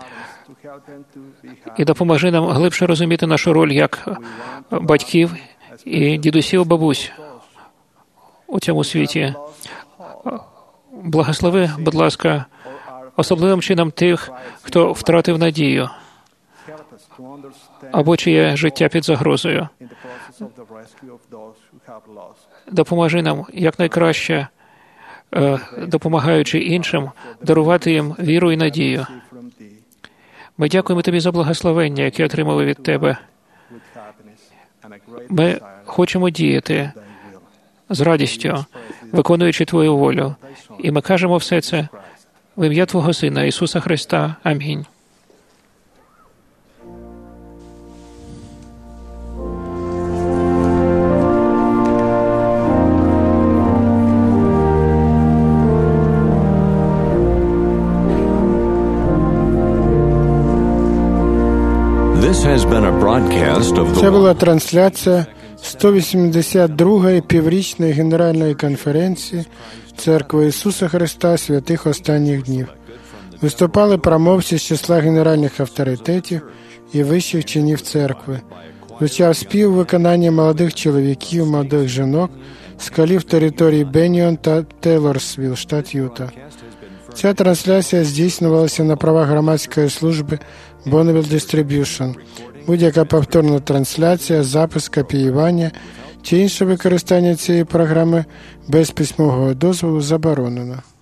І допоможи нам глибше розуміти нашу роль як батьків і дідусів, бабусь у цьому світі. Благослови, будь ласка, особливим чином тих, хто втратив надію, або чиє життя під загрозою. Допоможи нам якнайкраще, допомагаючи іншим, дарувати їм віру і надію. Ми дякуємо Тобі за благословення, яке отримали від Тебе. Ми хочемо діяти з радістю, виконуючи Твою волю. І ми кажемо все це в ім'я Твого Сина, Ісуса Христа. Амінь. Це була трансляція сто вісімдесят другої піврічної Генеральної конференції Церкви Ісуса Христа святих останніх днів. Виступали промовці з числа генеральних авторитетів і вищих чинів церкви. Звучав спів виконання молодих чоловіків, молодих жінок з колів території Бенніон та Тейлорсвілл, штат Юта. Ця трансляція здійснювалася на правах громадської служби Bonneville Distribution. Будь-яка повторна трансляція, запис, копіювання чи інше використання цієї програми без письмового дозволу заборонено.